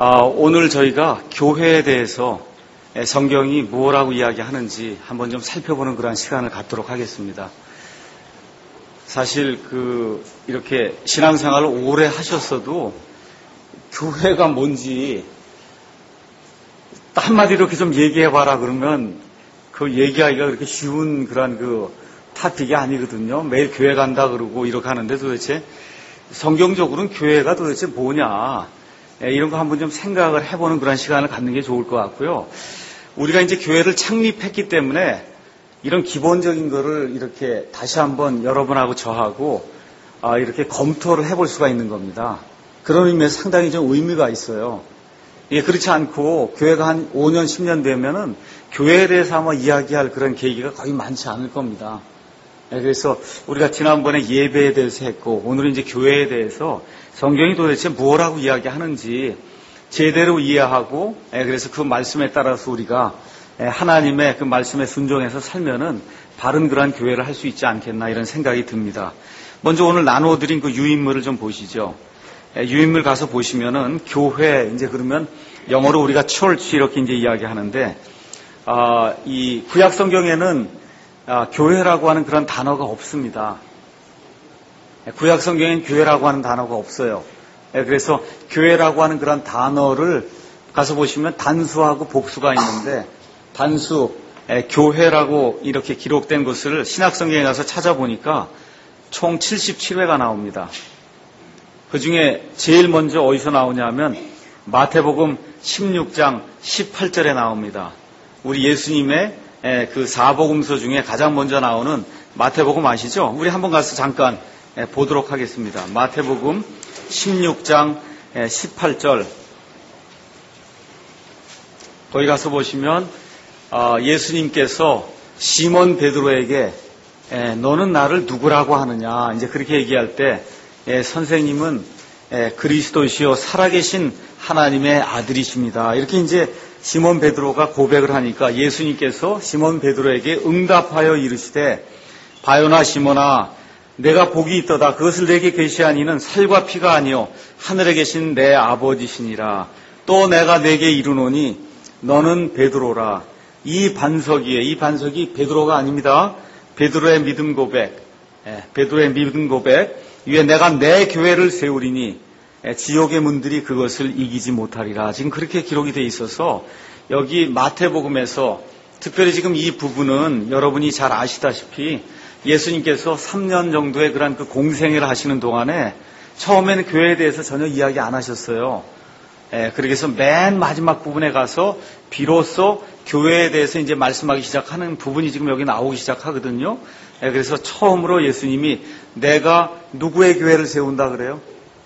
오늘 저희가 교회에 대해서 성경이 뭐라고 이야기하는지 한번 좀 살펴보는 그런 시간을 갖도록 하겠습니다. 사실 이렇게 신앙생활을 오래 하셨어도 교회가 뭔지 한마디로 이렇게 좀 얘기해봐라 그러면 그 얘기하기가 그렇게 쉬운 그런 타픽이 아니거든요. 매일 교회 간다 그러고 이렇게 하는데 도대체 성경적으로는 교회가 도대체 뭐냐, 이런 거 한번 좀 생각을 해보는 그런 시간을 갖는 게 좋을 것 같고요. 우리가 이제 교회를 창립했기 때문에 이런 기본적인 거를 이렇게 다시 한번 여러분하고 저하고 이렇게 검토를 해볼 수가 있는 겁니다. 그런 의미에서 상당히 좀 의미가 있어요. 그렇지 않고 교회가 한 5년, 10년 되면은 교회에 대해서 아마 이야기할 그런 계기가 거의 많지 않을 겁니다. 그래서 우리가 지난번에 예배에 대해서 했고, 오늘은 이제 교회에 대해서 성경이 도대체 뭐라고 이야기하는지 제대로 이해하고, 그래서 그 말씀에 따라서 우리가 하나님의 그 말씀에 순종해서 살면은 바른 그러한 교회를 할 수 있지 않겠나, 이런 생각이 듭니다. 먼저 오늘 나눠드린 그 유인물을 좀 보시죠. 유인물 가서 보시면은 교회, 이제 그러면 영어로 우리가 church 이렇게 이제 이야기하는데, 이 구약 성경에는 교회라고 하는 그런 단어가 없습니다. 구약 성경엔 교회라고 하는 단어가 없어요. 그래서 교회라고 하는 그런 단어를 가서 보시면 단수하고 복수가 있는데, 단수, 교회라고 이렇게 기록된 것을 신약 성경에 가서 찾아보니까 총 77회가 나옵니다. 그 중에 제일 먼저 어디서 나오냐면 마태복음 16장 18절에 나옵니다. 우리 예수님의 그 사복음서 중에 가장 먼저 나오는 마태복음 아시죠? 우리 한번 가서 잠깐 보도록 하겠습니다. 마태복음 16장 18절. 거기 가서 보시면 예수님께서 시몬 베드로에게 너는 나를 누구라고 하느냐, 이제 그렇게 얘기할 때 선생님은 그리스도시요 살아계신 하나님의 아들이십니다. 이렇게 이제 시몬 베드로가 고백을 하니까 예수님께서 시몬 베드로에게 응답하여 이르시되 바요나 시몬아, 내가 복이 있도다. 그것을 내게 계시한 이는 살과 피가 아니요 하늘에 계신 내 아버지시니라. 또 내가 내게 이르노니 너는 베드로라. 이 반석이 베드로가 아닙니다. 베드로의 믿음 고백, 베드로의 믿음 고백 위에 내가 내 교회를 세우리니 지옥의 문들이 그것을 이기지 못하리라. 지금 그렇게 기록이 돼 있어서 여기 마태복음에서 특별히 지금 이 부분은 여러분이 잘 아시다시피 예수님께서 3년 정도의 그런 그 공생애를 하시는 동안에 처음에는 교회에 대해서 전혀 이야기 안 하셨어요. 그래서 맨 마지막 부분에 가서 비로소 교회에 대해서 이제 말씀하기 시작하는 부분이 지금 여기 나오기 시작하거든요. 그래서 처음으로 예수님이 내가 누구의 교회를 세운다 그래요?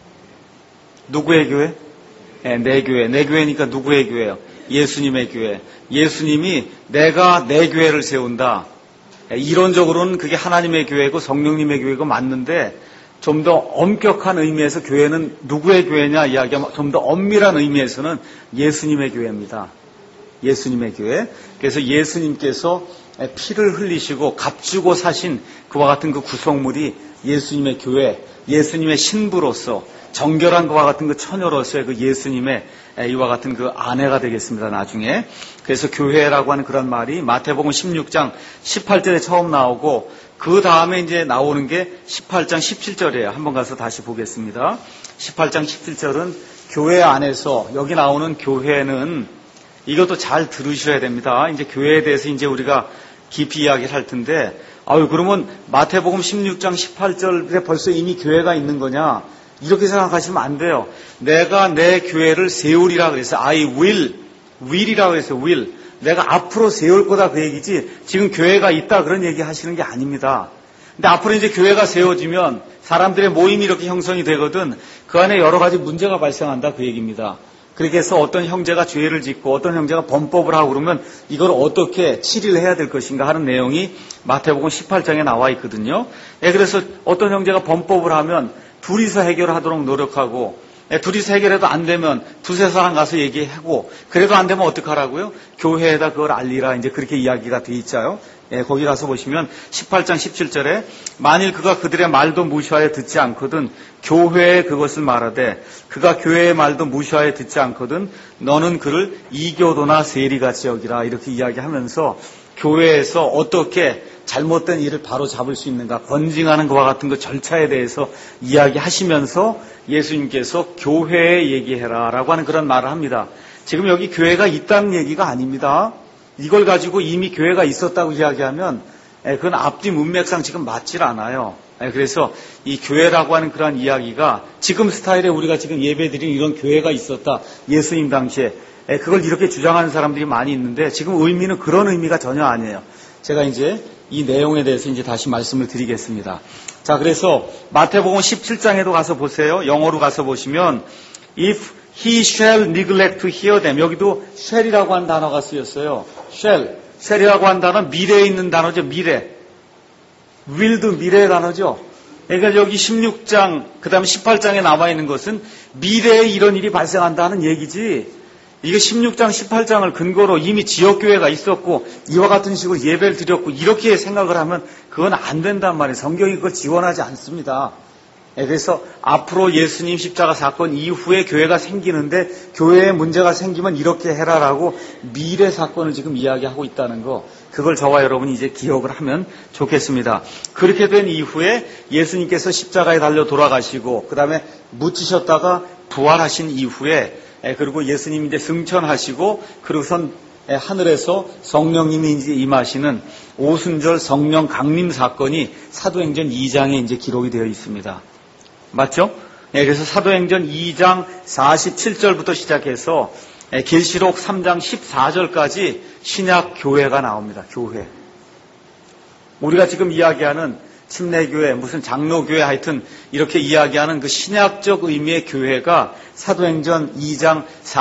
누구의 교회? 내 교회. 내 교회니까 누구의 교회요? 예수님의 교회. 예수님이 내가 내 교회를 세운다. 이론적으로는 그게 하나님의 교회고 성령님의 교회고 맞는데, 좀 더 엄격한 의미에서 교회는 누구의 교회냐 이야기하면 좀 더 엄밀한 의미에서는 예수님의 교회입니다. 예수님의 교회. 그래서 예수님께서 피를 흘리시고 값주고 사신 그와 같은 그 구성물이 예수님의 교회, 예수님의 신부로서 정결한 그와 같은 그 처녀로서의 그 예수님의 이와 같은 그 아내가 되겠습니다, 나중에. 그래서 교회라고 하는 그런 말이 마태복음 16장 18절에 처음 나오고, 그 다음에 이제 나오는 게 18장 17절이에요. 한번 가서 다시 보겠습니다. 18장 17절은 교회 안에서, 여기 나오는 교회는 이것도 잘 들으셔야 됩니다. 이제 교회에 대해서 이제 우리가 깊이 이야기를 할 텐데, 그러면 마태복음 16장 18절에 벌써 이미 교회가 있는 거냐? 이렇게 생각하시면 안 돼요. 내가 내 교회를 세우리라 그래서 I will이라고 해서 will. 내가 앞으로 세울 거다 그 얘기지, 지금 교회가 있다 그런 얘기 하시는 게 아닙니다. 근데 앞으로 이제 교회가 세워지면 사람들의 모임이 이렇게 형성이 되거든 그 안에 여러 가지 문제가 발생한다 그 얘기입니다. 그렇게 해서 어떤 형제가 죄를 짓고 어떤 형제가 범법을 하고 그러면 이걸 어떻게 치리를 해야 될 것인가 하는 내용이 마태복음 18장에 나와 있거든요. 그래서 어떤 형제가 범법을 하면 둘이서 해결하도록 노력하고, 둘이서 해결해도 안 되면 두세 사람 가서 얘기하고, 그래도 안 되면 어떡하라고요? 교회에다 그걸 알리라. 이제 그렇게 이야기가 돼 있잖아요. 거기 가서 보시면 18장 17절에 만일 그가 그들의 말도 무시하여 듣지 않거든 교회에 그것을 말하되 그가 교회의 말도 무시하여 듣지 않거든 너는 그를 이교도나 세리같이 여기라 이렇게 이야기하면서 교회에서 어떻게 잘못된 일을 바로 잡을 수 있는가 건징하는 것과 같은 그 절차에 대해서 이야기하시면서 예수님께서 교회에 얘기해라 라고 하는 그런 말을 합니다. 지금 여기 교회가 있다는 얘기가 아닙니다. 이걸 가지고 이미 교회가 있었다고 이야기하면 그건 앞뒤 문맥상 지금 맞질 않아요. 그래서 이 교회라고 하는 그런 이야기가 지금 스타일에 우리가 지금 예배드리는 이런 교회가 있었다. 예수님 당시에 그걸 이렇게 주장하는 사람들이 많이 있는데 지금 의미는 그런 의미가 전혀 아니에요. 제가 이제 이 내용에 대해서 이제 다시 말씀을 드리겠습니다. 자, 그래서 마태복음 17장에도 가서 보세요. 영어로 가서 보시면 if he shall neglect to hear them. 여기도 shall이라고 하는 단어가 쓰였어요. shall이라고 하는 단어는 미래에 있는 단어죠. 미래. will도 미래의 단어죠. 그러니까 여기 16장 그 다음에 18장에 나와 있는 것은 미래에 이런 일이 발생한다는 얘기지. 이게 16장 18장을 근거로 이미 지역교회가 있었고 이와 같은 식으로 예배를 드렸고 이렇게 생각을 하면 그건 안 된단 말이에요. 성경이 그걸 지원하지 않습니다. 그래서 앞으로 예수님 십자가 사건 이후에 교회가 생기는데 교회에 문제가 생기면 이렇게 해라라고 미래 사건을 지금 이야기하고 있다는 거, 그걸 저와 여러분이 이제 기억을 하면 좋겠습니다. 그렇게 된 이후에 예수님께서 십자가에 달려 돌아가시고 그 다음에 묻히셨다가 부활하신 이후에 그리고 예수님이 이제 승천하시고 그리고선 하늘에서 성령님이 이제 임하시는 오순절 성령 강림 사건이 사도행전 2장에 이제 기록이 되어 있습니다. 맞죠? 그래서 사도행전 2장 47절부터 시작해서 계시록 3장 14절까지 신약 교회가 나옵니다. 교회. 우리가 지금 이야기하는 침례교회, 무슨 장로교회 하여튼 이렇게 이야기하는 그 신약적 의미의 교회가 사도행전 2장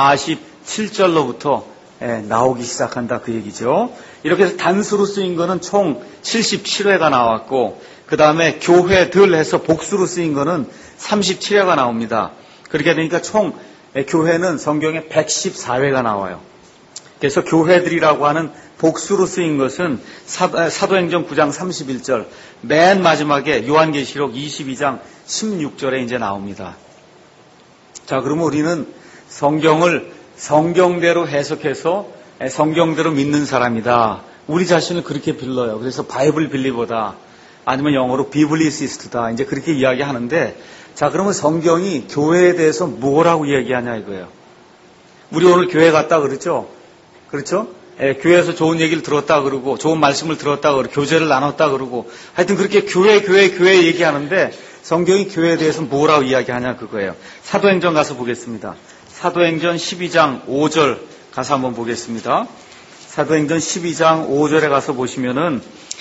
47절로부터 나오기 시작한다 그 얘기죠. 이렇게 해서 단수로 쓰인 거는 총 77회가 나왔고 그 다음에 교회들 해서 복수로 쓰인 거는 37회가 나옵니다. 그렇게 되니까 총 교회는 성경에 114회가 나와요. 그래서 교회들이라고 하는 복수로 쓰인 것은 사도행전 9장 31절, 맨 마지막에 요한계시록 22장 16절에 이제 나옵니다. 자, 그러면 우리는 성경을 성경대로 해석해서 성경대로 믿는 사람이다. 우리 자신을 그렇게 빌러요. 그래서 바이블 빌리버다. 아니면 영어로 비블리시스트다. 이제 그렇게 이야기하는데, 자, 그러면 성경이 교회에 대해서 뭐라고 이야기하냐 이거예요. 우리 오늘 교회 갔다 그러죠? 그렇죠? 교회에서 좋은 얘기를 들었다 그러고 좋은 말씀을 들었다 그러고 교제를 나눴다 그러고 하여튼 그렇게 교회 얘기하는데 성경이 교회에 대해서 뭐라고 이야기하냐 그거예요. 사도행전 가서 보겠습니다. 사도행전 12장 5절 가서 한번 보겠습니다. 사도행전 12장 5절에 가서 보시면은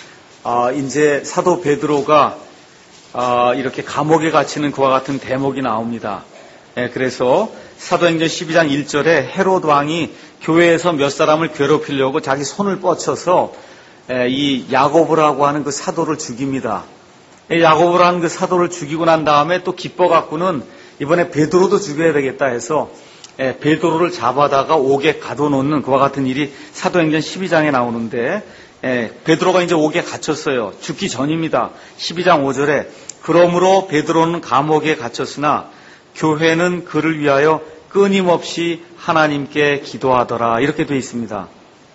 이제 사도 베드로가 이렇게 감옥에 갇히는 그와 같은 대목이 나옵니다. 그래서 사도행전 12장 1절에 헤롯 왕이 교회에서 몇 사람을 괴롭히려고 자기 손을 뻗쳐서 이 야고보라고 하는 그 사도를 죽입니다. 야고보라는 그 사도를 죽이고 난 다음에 또 기뻐갖고는 이번에 베드로도 죽여야 되겠다 해서 베드로를 잡아다가 옥에 가둬놓는 그와 같은 일이 사도행전 12장에 나오는데 베드로가 이제 옥에 갇혔어요. 죽기 전입니다. 12장 5절에 그러므로 베드로는 감옥에 갇혔으나 교회는 그를 위하여 끊임없이 하나님께 기도하더라. 이렇게 되어 있습니다.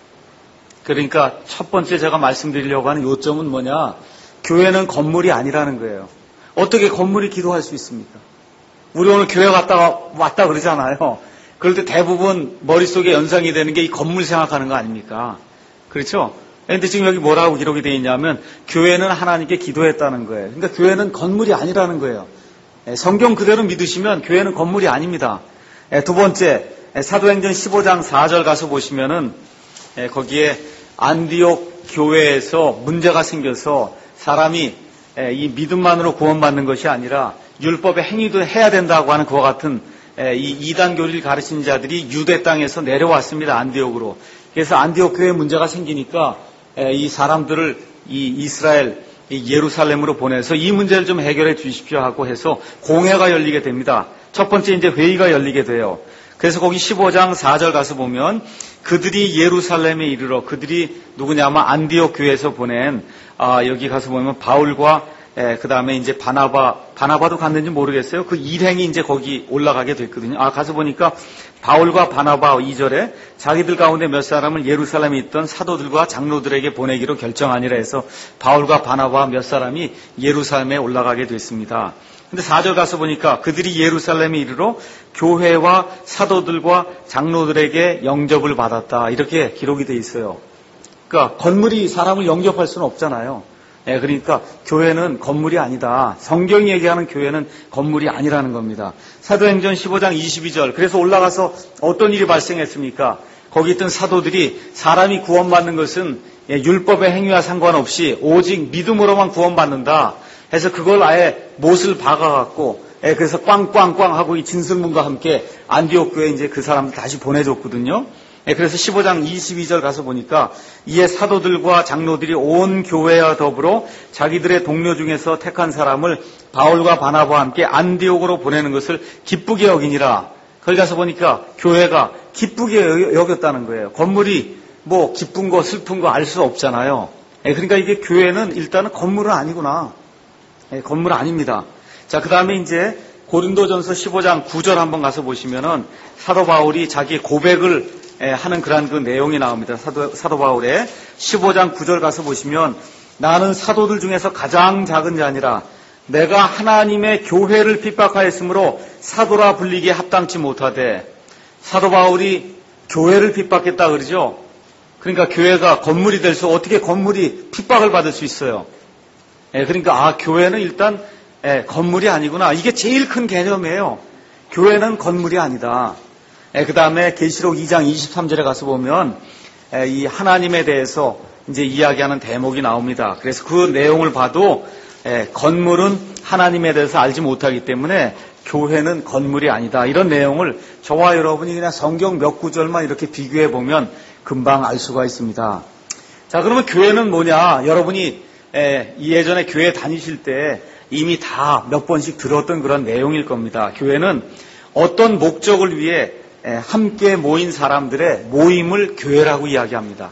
그러니까 첫 번째 제가 말씀드리려고 하는 요점은 뭐냐? 교회는 건물이 아니라는 거예요. 어떻게 건물이 기도할 수 있습니까? 우리 오늘 교회 왔다 그러잖아요. 그럴 때 대부분 머릿속에 연상이 되는 게 이 건물 생각하는 거 아닙니까? 그렇죠? 그런데 지금 여기 뭐라고 기록이 되어 있냐면 교회는 하나님께 기도했다는 거예요. 그러니까 교회는 건물이 아니라는 거예요. 성경 그대로 믿으시면 교회는 건물이 아닙니다. 두 번째, 사도행전 15장 4절 가서 보시면은 거기에 안디옥 교회에서 문제가 생겨서 사람이 이 믿음만으로 구원받는 것이 아니라 율법의 행위도 해야 된다고 하는 그와 같은 이 이단 교리를 가르치는 자들이 유대 땅에서 내려왔습니다. 안디옥으로. 그래서 안디옥 교회에 문제가 생기니까 이 사람들을 이 이스라엘 예루살렘으로 보내서 이 문제를 좀 해결해 주십시오 하고 해서 공회가 열리게 됩니다. 첫 번째 이제 회의가 열리게 돼요. 그래서 거기 15장 4절 가서 보면 그들이 예루살렘에 이르러 그들이 누구냐면 안디옥 교회에서 보낸 여기 가서 보면 바울과 그 다음에 이제 바나바도 갔는지 모르겠어요. 그 일행이 이제 거기 올라가게 됐거든요. 가서 보니까 바울과 바나바 2절에 자기들 가운데 몇 사람을 예루살렘에 있던 사도들과 장로들에게 보내기로 결정하니라 해서 바울과 바나바 몇 사람이 예루살렘에 올라가게 됐습니다. 근데 4절 가서 보니까 그들이 예루살렘에 이르러 교회와 사도들과 장로들에게 영접을 받았다. 이렇게 기록이 돼 있어요. 그러니까 건물이 사람을 영접할 수는 없잖아요. 그러니까 교회는 건물이 아니다. 성경이 얘기하는 교회는 건물이 아니라는 겁니다. 사도행전 15장 22절. 그래서 올라가서 어떤 일이 발생했습니까? 거기 있던 사도들이 사람이 구원받는 것은 율법의 행위와 상관없이 오직 믿음으로만 구원받는다 해서 그걸 아예 못을 박아갖고 그래서 꽝꽝꽝 하고 이 진술문과 함께 안디옥 교회에 이제 그 사람들 다시 보내줬거든요. 그래서 15장 22절 가서 보니까 이에 사도들과 장로들이 온 교회와 더불어 자기들의 동료 중에서 택한 사람을 바울과 바나바와 함께 안디옥으로 보내는 것을 기쁘게 여기니라. 거기 가서 보니까 교회가 기쁘게 여겼다는 거예요. 건물이 뭐 기쁜 거 슬픈 거 알 수 없잖아요. 그러니까 이게 교회는 일단은 건물은 아니구나. 건물 아닙니다. 자, 그 다음에 이제 고린도전서 15장 9절 한번 가서 보시면은 사도 바울이 자기 고백을 하는 그러한 그 내용이 나옵니다. 사도 바울의 15장 9절 가서 보시면 나는 사도들 중에서 가장 작은 자니라. 내가 하나님의 교회를 핍박하였으므로 사도라 불리기에 합당치 못하되. 사도 바울이 교회를 핍박했다 그러죠. 그러니까 교회가 건물이 될 수 어떻게 건물이 핍박을 받을 수 있어요. 그러니까 교회는 일단 건물이 아니구나. 이게 제일 큰 개념이에요. 교회는 건물이 아니다. 그 다음에 계시록 2장 23절에 가서 보면 이 하나님에 대해서 이제 이야기하는 대목이 나옵니다. 그래서 그 내용을 봐도 건물은 하나님에 대해서 알지 못하기 때문에 교회는 건물이 아니다. 이런 내용을 저와 여러분이 그냥 성경 몇 구절만 이렇게 비교해 보면 금방 알 수가 있습니다. 자, 그러면 교회는 뭐냐? 여러분이 예전에 교회 다니실 때 이미 다 몇 번씩 들었던 그런 내용일 겁니다. 교회는 어떤 목적을 위해 함께 모인 사람들의 모임을 교회라고 이야기합니다.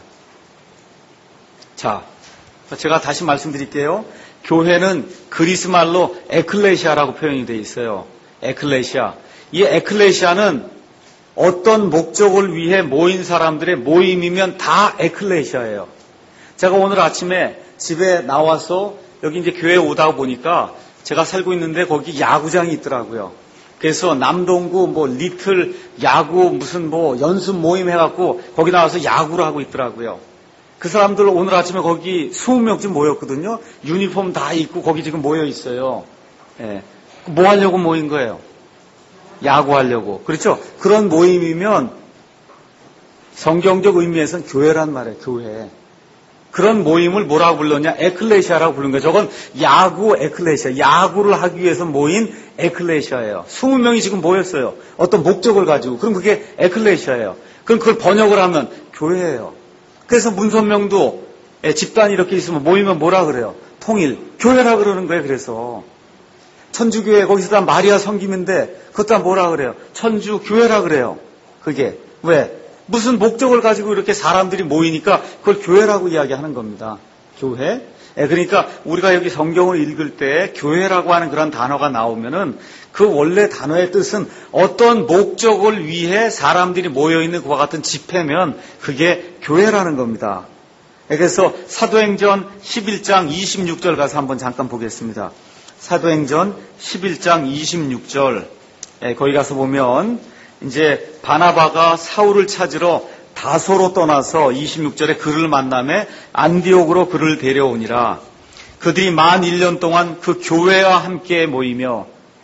자, 제가 다시 말씀드릴게요. 교회는 그리스 말로 에클레시아라고 표현이 되어 있어요. 에클레시아. 이 에클레시아는 어떤 목적을 위해 모인 사람들의 모임이면 다 에클레시아예요. 제가 오늘 아침에 집에 나와서 여기 이제 교회에 오다 보니까 제가 살고 있는데 거기 야구장이 있더라고요. 그래서 남동구 뭐 리틀 야구 무슨 뭐 연습 모임 해갖고 거기 나와서 야구를 하고 있더라고요. 그 사람들 오늘 아침에 거기 20명쯤 모였거든요. 유니폼 다 입고 거기 지금 모여 있어요. 뭐 하려고 모인 거예요? 야구하려고. 그렇죠? 그런 모임이면 성경적 의미에서는 교회란 말이에요. 교회. 그런 모임을 뭐라고 불렀냐? 에클레시아라고 부른 거예요. 저건 야구 에클레시아. 야구를 하기 위해서 모인 에클레시아예요. 20명이 지금 모였어요. 어떤 목적을 가지고. 그럼 그게 에클레시아예요. 그럼 그걸 번역을 하면 교회예요. 그래서 문선명도 집단이 이렇게 있으면 모이면 뭐라 그래요? 통일. 교회라 그러는 거예요. 그래서 천주교회 거기서 다 마리아 섬김인데 그것 다 뭐라 그래요? 천주교회라 그래요. 그게 왜? 무슨 목적을 가지고 이렇게 사람들이 모이니까 그걸 교회라고 이야기하는 겁니다. 교회. 그러니까 우리가 여기 성경을 읽을 때 교회라고 하는 그런 단어가 나오면은 그 원래 단어의 뜻은 어떤 목적을 위해 사람들이 모여있는 그와 같은 집회면 그게 교회라는 겁니다. 그래서 사도행전 11장 26절 가서 한번 잠깐 보겠습니다. 사도행전 11장 26절. 거기 가서 보면 이제 바나바가 사울을 찾으러 다소로 떠나서 26절에 그를 만남에 안디옥으로 그를 데려오니라. 그들이 만 1년 동안 그 교회와 함께 모이며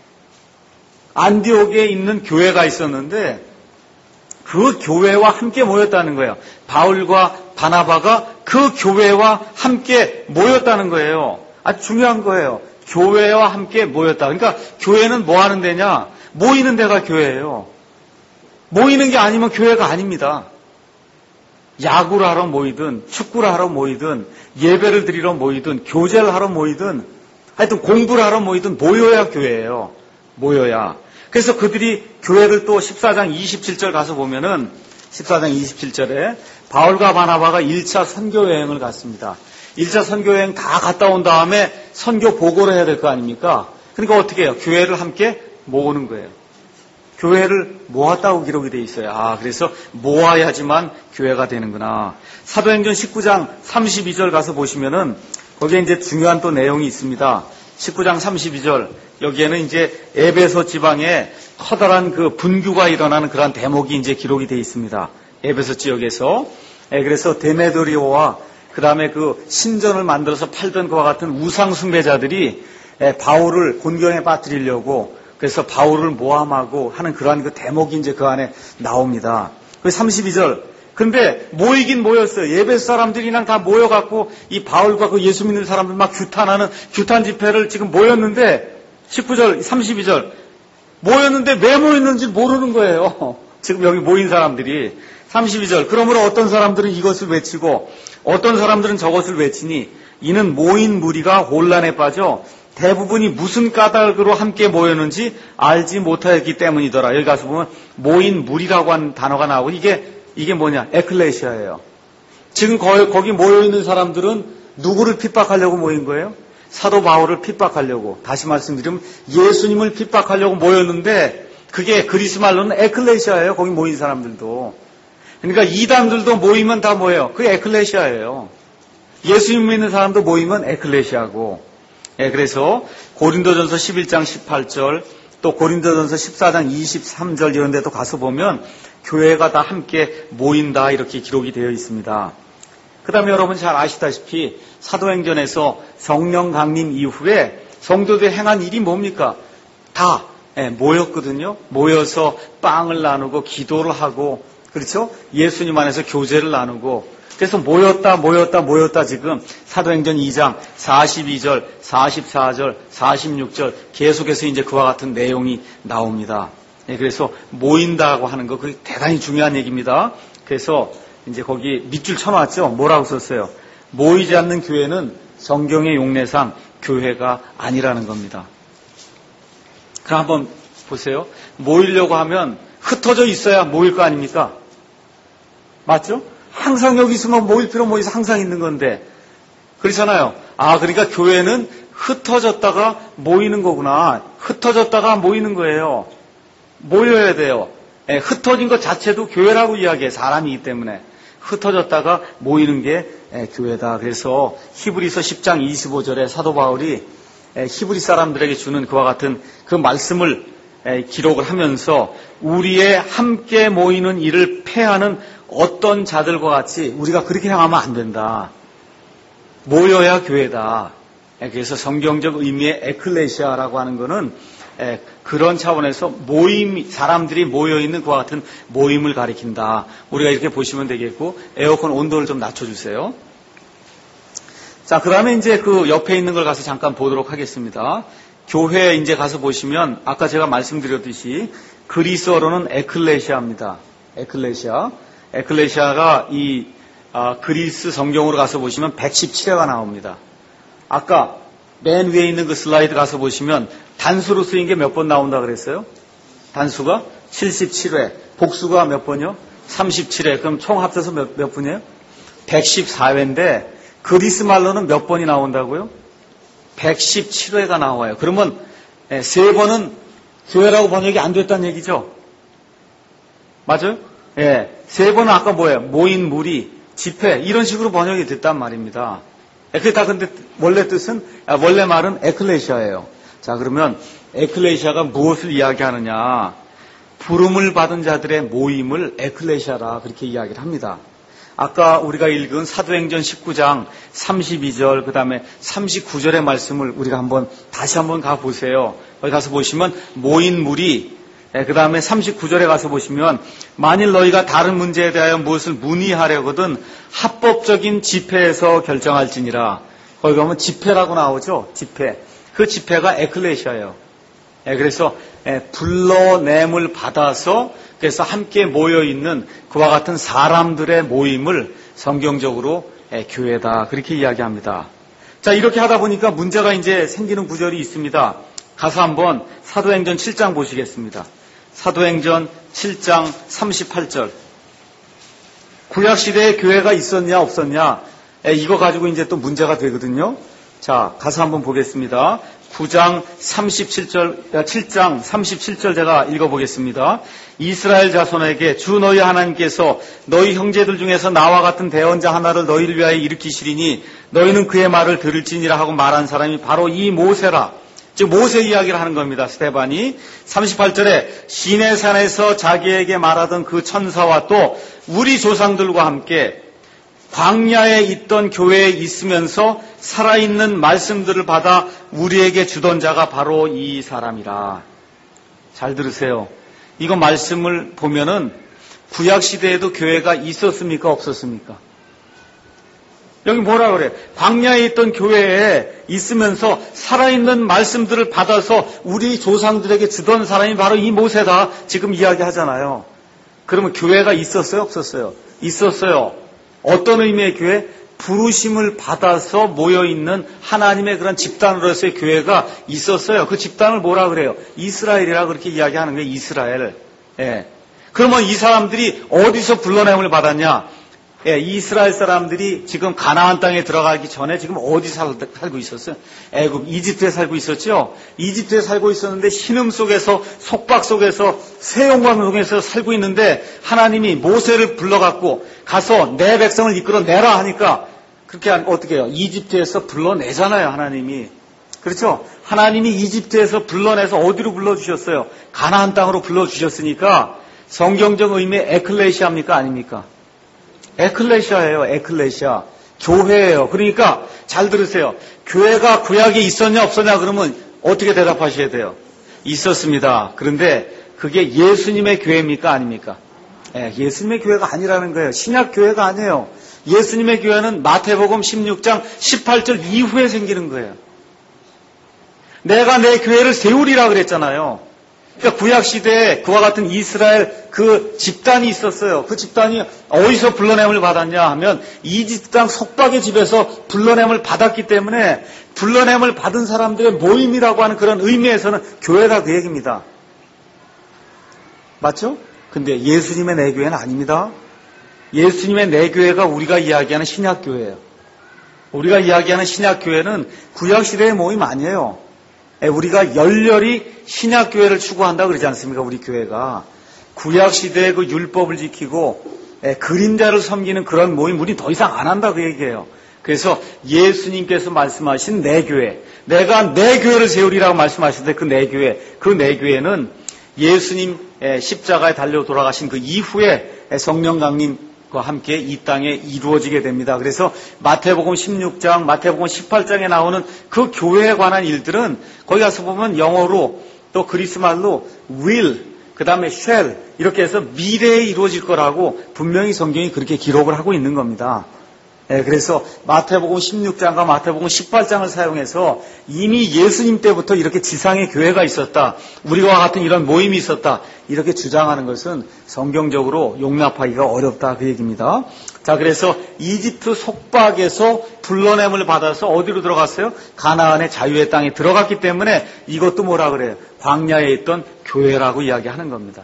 안디옥에 있는 교회가 있었는데 그 교회와 함께 모였다는 거예요. 바울과 바나바가 그 교회와 함께 모였다는 거예요. 아주 중요한 거예요. 교회와 함께 모였다. 그러니까 교회는 뭐 하는 데냐? 모이는 데가 교회예요. 모이는 게 아니면 교회가 아닙니다. 야구를 하러 모이든 축구를 하러 모이든 예배를 드리러 모이든 교제를 하러 모이든 하여튼 공부를 하러 모이든 모여야 교회예요. 모여야. 그래서 그들이 교회를 또 14장 27절 가서 보면은 14장 27절에 바울과 바나바가 1차 선교 여행을 갔습니다. 1차 선교 여행 다 갔다 온 다음에 선교 보고를 해야 될 거 아닙니까? 그러니까 어떻게 해요? 교회를 함께 모으는 거예요. 교회를 모았다고 기록이 되어 있어요. 그래서 모아야지만 교회가 되는구나. 사도행전 19장 32절 가서 보시면은 거기에 이제 중요한 또 내용이 있습니다. 19장 32절. 여기에는 이제 에베소 지방에 커다란 그 분규가 일어나는 그런 대목이 이제 기록이 되어 있습니다. 에베소 지역에서. 그래서 데메드리오와 그 다음에 그 신전을 만들어서 팔던 그와 같은 우상 숭배자들이 바울을 곤경에 빠뜨리려고 그래서 바울을 모함하고 하는 그러한 그 대목이 이제 그 안에 나옵니다. 그 32절. 근데 모이긴 모였어요. 예배소 사람들이 그냥 다 모여갖고 이 바울과 그 예수 믿는 사람들 막 규탄하는 규탄 집회를 지금 모였는데 19절, 32절. 모였는데 왜 모였는지 모르는 거예요. 지금 여기 모인 사람들이. 32절. 그러므로 어떤 사람들은 이것을 외치고 어떤 사람들은 저것을 외치니 이는 모인 무리가 혼란에 빠져 대부분이 무슨 까닭으로 함께 모였는지 알지 못하였기 때문이더라. 여기 가서 보면 모인 무리라고 하는 단어가 나오고 이게 뭐냐? 에클레시아예요. 지금 거기 모여있는 사람들은 누구를 핍박하려고 모인 거예요? 사도 바울을 핍박하려고. 다시 말씀드리면 예수님을 핍박하려고 모였는데 그게 그리스 말로는 에클레시아예요. 거기 모인 사람들도. 그러니까 이단들도 모이면 다 뭐예요? 그게 에클레시아예요. 예수님 믿는 사람도 모이면 에클레시아고. 그래서 고린도전서 11장 18절 또 고린도전서 14장 23절 이런 데도 가서 보면 교회가 다 함께 모인다 이렇게 기록이 되어 있습니다. 그 다음에 여러분 잘 아시다시피 사도행전에서 성령 강림 이후에 성도들이 행한 일이 뭡니까? 다 모였거든요. 모여서 빵을 나누고 기도를 하고 그렇죠? 예수님 안에서 교제를 나누고 그래서 모였다 지금 사도행전 2장 42절, 44절, 46절 계속해서 이제 그와 같은 내용이 나옵니다. 그래서 모인다고 하는 거 그게 대단히 중요한 얘기입니다. 그래서 이제 거기 밑줄 쳐놨죠. 뭐라고 썼어요? 모이지 않는 교회는 성경의 용례상 교회가 아니라는 겁니다. 그럼 한번 보세요. 모이려고 하면 흩어져 있어야 모일 거 아닙니까? 맞죠? 항상 여기 있으면 모일 필요 뭐 있어? 항상 있는 건데. 그렇잖아요. 그러니까 교회는 흩어졌다가 모이는 거구나. 흩어졌다가 모이는 거예요. 모여야 돼요. 흩어진 것 자체도 교회라고 이야기해. 사람이기 때문에. 흩어졌다가 모이는 게 교회다. 그래서 히브리서 10장 25절에 사도 바울이 히브리 사람들에게 주는 그와 같은 그 말씀을 기록을 하면서 우리의 함께 모이는 일을 폐하는 어떤 자들과 같이 우리가 그렇게 행하면 안 된다. 모여야 교회다. 그래서 성경적 의미의 에클레시아라고 하는 것은 그런 차원에서 사람들이 모여있는 그와 같은 모임을 가리킨다. 우리가 이렇게 보시면 되겠고, 에어컨 온도를 좀 낮춰주세요. 자, 그 다음에 이제 그 옆에 있는 걸 가서 잠깐 보도록 하겠습니다. 교회 이제 가서 보시면, 아까 제가 말씀드렸듯이, 그리스어로는 에클레시아입니다. 에클레시아가 그리스 성경으로 가서 보시면 117회가 나옵니다. 아까 맨 위에 있는 그 슬라이드 가서 보시면 단수로 쓰인 게 몇 번 나온다 그랬어요? 단수가 77회. 복수가 몇 번이요? 37회. 그럼 총 합쳐서 몇 분이에요? 114회인데 그리스 말로는 몇 번이 나온다고요? 117회가 나와요. 그러면 3번은 교회라고 번역이 안 됐다는 얘기죠? 맞아요? 3번은 아까 뭐예요? 모인 무리, 집회 이런 식으로 번역이 됐단 말입니다. 그게 다 근데 원래 말은 에클레시아예요. 자, 그러면 에클레시아가 무엇을 이야기하느냐? 부름을 받은 자들의 모임을 에클레시아라 그렇게 이야기를 합니다. 아까 우리가 읽은 사도행전 19장 32절 그 다음에 39절의 말씀을 우리가 다시 한번 가보세요. 거기 가서 보시면 모인 무리 그 다음에 39절에 가서 보시면 만일 너희가 다른 문제에 대하여 무엇을 문의하려거든 합법적인 집회에서 결정할지니라. 거기 가면 집회라고 나오죠. 집회. 그 집회가 에클레시아예요. 그래서 불러냄을 받아서 그래서 함께 모여있는 그와 같은 사람들의 모임을 성경적으로 교회다 그렇게 이야기합니다. 자, 이렇게 하다 보니까 문제가 이제 생기는 구절이 있습니다. 가서 한번 사도행전 7장 보시겠습니다. 사도행전 7장 38절. 구약시대에 교회가 있었냐 없었냐, 이거 가지고 이제 또 문제가 되거든요. 자, 가서 한번 보겠습니다. 7장 37절 제가 읽어보겠습니다. 이스라엘 자손에게 주 너희 하나님께서 너희 형제들 중에서 나와 같은 대언자 하나를 너희를 위하여 일으키시리니 너희는 그의 말을 들을지니라 하고 말한 사람이 바로 이 모세라. 즉 모세 이야기를 하는 겁니다. 스데반이 38절에 시내산에서 자기에게 말하던 그 천사와 또 우리 조상들과 함께 광야에 있던 교회에 있으면서 살아있는 말씀들을 받아 우리에게 주던 자가 바로 이 사람이라. 잘 들으세요. 이거 말씀을 보면은 구약시대에도 교회가 있었습니까? 없었습니까? 여기 뭐라 그래? 광야에 있던 교회에 있으면서 살아있는 말씀들을 받아서 우리 조상들에게 주던 사람이 바로 이 모세다. 지금 이야기하잖아요. 그러면 교회가 있었어요? 없었어요? 있었어요. 어떤 의미의 교회? 부르심을 받아서 모여있는 하나님의 그런 집단으로서의 교회가 있었어요. 그 집단을 뭐라 그래요? 이스라엘이라 그렇게 이야기하는 거예요. 이스라엘. 예. 그러면 이 사람들이 어디서 불러냄을 받았냐? 예, 이스라엘 사람들이 지금 가나안 땅에 들어가기 전에 지금 어디 살고 있었어요? 애굽, 이집트에 살고 있었죠? 이집트에 살고 있었는데 신음 속에서, 속박 속에서, 세용관 속에서 살고 있는데 하나님이 모세를 불러갖고 가서 내 백성을 이끌어내라 하니까 그렇게 어떻게 해요? 이집트에서 불러내잖아요, 하나님이. 그렇죠? 하나님이 이집트에서 불러내서 어디로 불러주셨어요? 가나안 땅으로 불러주셨으니까 성경적 의미의 에클레시아입니까? 아닙니까? 에클레시아예요. 에클레시아. 교회예요. 그러니까 잘 들으세요. 교회가 구약에 있었냐 없었냐 그러면 어떻게 대답하셔야 돼요? 있었습니다. 그런데 그게 예수님의 교회입니까? 아닙니까? 예수님의 교회가 아니라는 거예요. 신약 교회가 아니에요. 예수님의 교회는 마태복음 16장 18절 이후에 생기는 거예요. 내가 내 교회를 세우리라 그랬잖아요. 그러니까 구약시대에 그와 같은 이스라엘 그 집단이 있었어요. 그 집단이 어디서 불러냄을 받았냐 하면 이집트 땅 속박의 집에서 불러냄을 받았기 때문에 불러냄을 받은 사람들의 모임이라고 하는 그런 의미에서는 교회다 그 얘기입니다. 맞죠? 근데 예수님의 내 교회는 아닙니다. 예수님의 내 교회가 우리가 이야기하는 신약교회예요. 우리가 이야기하는 신약교회는 구약시대의 모임 아니에요. 우리가 열렬히 신약교회를 추구한다 그러지 않습니까? 우리 교회가. 구약시대의 그 율법을 지키고 그림자를 섬기는 그런 모임 우리 더 이상 안 한다 그 얘기예요. 그래서 예수님께서 말씀하신 내 교회, 내가 내 교회를 세우리라고 말씀하시는데 그 내 교회는 예수님 십자가에 달려 돌아가신 그 이후에 성령 강림과 함께 이 땅에 이루어지게 됩니다. 그래서 마태복음 16장, 마태복음 18장에 나오는 그 교회에 관한 일들은 거기 가서 보면 영어로 또 그리스말로 will, 그 다음에 shall 이렇게 해서 미래에 이루어질 거라고 분명히 성경이 그렇게 기록을 하고 있는 겁니다. 그래서 마태복음 16장과 마태복음 18장을 사용해서 이미 예수님 때부터 이렇게 지상의 교회가 있었다. 우리와 같은 이런 모임이 있었다. 이렇게 주장하는 것은 성경적으로 용납하기가 어렵다 그 얘기입니다. 자, 그래서 이집트 속박에서 불러냄을 받아서 어디로 들어갔어요? 가나안의 자유의 땅에 들어갔기 때문에 이것도 뭐라 그래요? 광야에 있던 교회라고 이야기하는 겁니다.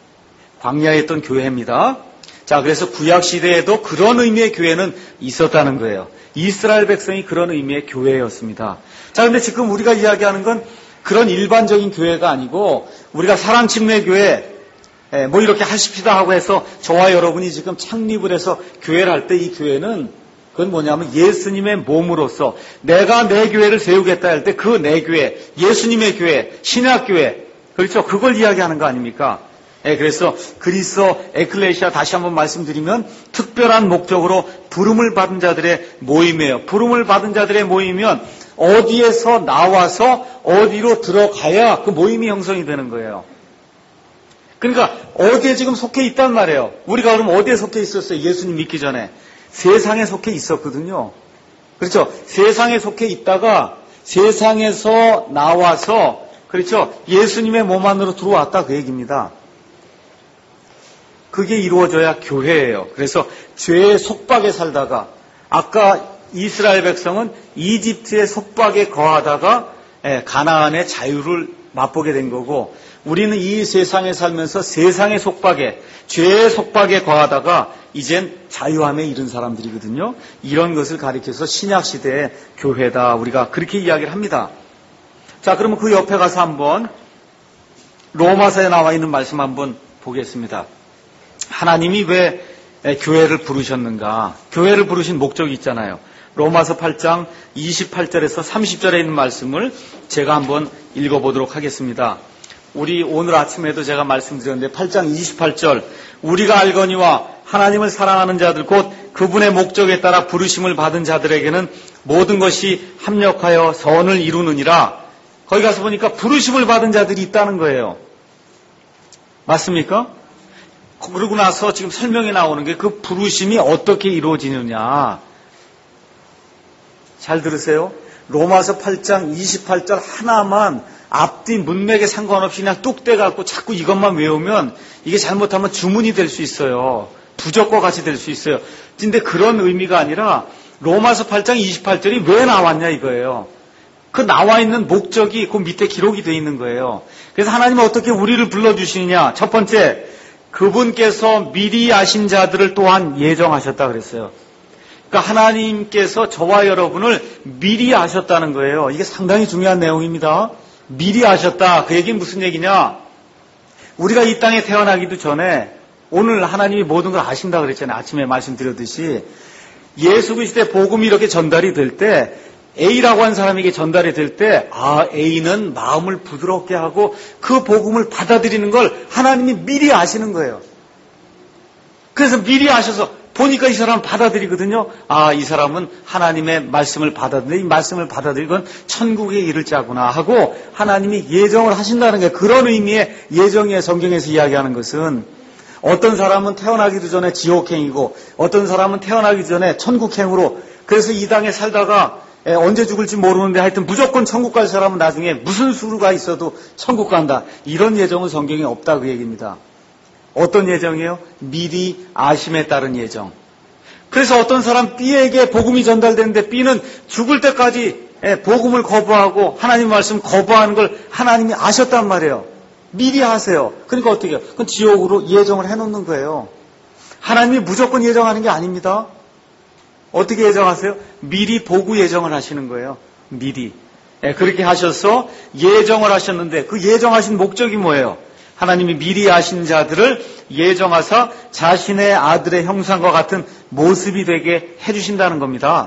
광야에 있던 교회입니다. 자, 그래서 구약시대에도 그런 의미의 교회는 있었다는 거예요. 이스라엘 백성이 그런 의미의 교회였습니다. 자, 근데 지금 우리가 이야기하는 건 그런 일반적인 교회가 아니고 우리가 사랑침례교회 뭐 이렇게 하십시다 하고 해서 저와 여러분이 지금 창립을 해서 교회를 할 때 이 교회는 그건 뭐냐면 예수님의 몸으로서 내가 내 교회를 세우겠다 할 때 그 내 교회, 예수님의 교회, 신약교회, 그렇죠? 그걸 이야기하는 거 아닙니까? 그래서 그리스도 에클레시아 다시 한번 말씀드리면 특별한 목적으로 부름을 받은 자들의 모임이에요. 부름을 받은 자들의 모임이면 어디에서 나와서 어디로 들어가야 그 모임이 형성이 되는 거예요. 그러니까 어디에 지금 속해 있단 말이에요. 우리가 그럼 어디에 속해 있었어요? 예수님 믿기 전에. 세상에 속해 있었거든요. 그렇죠? 세상에 속해 있다가 세상에서 나와서 그렇죠? 예수님의 몸 안으로 들어왔다 그 얘기입니다. 그게 이루어져야 교회예요. 그래서 죄의 속박에 살다가 아까 이스라엘 백성은 이집트의 속박에 거하다가 가나안의 자유를 맛보게 된 거고, 우리는 이 세상에 살면서 세상의 속박에, 죄의 속박에 거하다가 이젠 자유함에 이른 사람들이거든요. 이런 것을 가리켜서 신약시대의 교회다, 우리가 그렇게 이야기를 합니다. 자, 그러면 그 옆에 가서 한번 로마서에 나와 있는 말씀 한번 보겠습니다. 하나님이 왜 교회를 부르셨는가? 교회를 부르신 목적이 있잖아요. 로마서 8장 28절에서 30절에 있는 말씀을 제가 한번 읽어보도록 하겠습니다. 우리 오늘 아침에도 제가 말씀드렸는데 8장 28절, 우리가 알거니와 하나님을 사랑하는 자들 곧 그분의 목적에 따라 부르심을 받은 자들에게는 모든 것이 합력하여 선을 이루느니라. 거기 가서 보니까 부르심을 받은 자들이 있다는 거예요. 맞습니까? 그러고 나서 지금 설명이 나오는 게 그 부르심이 어떻게 이루어지느냐. 잘 들으세요. 로마서 8장 28절 하나만 앞뒤 문맥에 상관없이 그냥 뚝 떼갖고 자꾸 이것만 외우면 이게 잘못하면 주문이 될 수 있어요. 부적과 같이 될 수 있어요. 근데 그런 의미가 아니라 로마서 8장 28절이 왜 나왔냐 이거예요. 그 나와 있는 목적이 그 밑에 기록이 되어 있는 거예요. 그래서 하나님은 어떻게 우리를 불러주시느냐. 첫 번째, 그분께서 미리 아신 자들을 또한 예정하셨다 그랬어요. 그러니까 하나님께서 저와 여러분을 미리 아셨다는 거예요. 이게 상당히 중요한 내용입니다. 미리 아셨다. 그 얘기는 무슨 얘기냐? 우리가 이 땅에 태어나기도 전에 오늘 하나님이 모든 걸 아신다 그랬잖아요. 아침에 말씀드렸듯이 예수 그리스도의 복음이 이렇게 전달이 될 때 A라고 한 사람에게 전달이 될 때 A는 마음을 부드럽게 하고 그 복음을 받아들이는 걸 하나님이 미리 아시는 거예요. 그래서 미리 아셔서 보니까 이 사람은 받아들이거든요. 이 사람은 하나님의 말씀을 받아들이고 이 말씀을 받아들이건 천국에 이를 자구나 하고 하나님이 예정을 하신다는 게 그런 의미의 예정이에요. 성경에서 이야기하는 것은 어떤 사람은 태어나기도 전에 지옥행이고 어떤 사람은 태어나기 전에 천국행으로 그래서 이 땅에 살다가 언제 죽을지 모르는데 하여튼 무조건 천국 갈 사람은 나중에 무슨 수가 있어도 천국 간다. 이런 예정은 성경에 없다 그 얘기입니다. 어떤 예정이에요? 미리 아심에 따른 예정. 그래서 어떤 사람 B에게 복음이 전달되는데 B는 죽을 때까지 복음을 거부하고 하나님 말씀 거부하는 걸 하나님이 아셨단 말이에요. 미리 하세요. 그러니까 어떻게 해요? 그건 지옥으로 예정을 해놓는 거예요. 하나님이 무조건 예정하는 게 아닙니다. 어떻게 예정하세요? 미리 보고 예정을 하시는 거예요. 미리. 그렇게 하셔서 예정을 하셨는데 그 예정하신 목적이 뭐예요? 하나님이 미리 아신 자들을 예정하사 자신의 아들의 형상과 같은 모습이 되게 해주신다는 겁니다.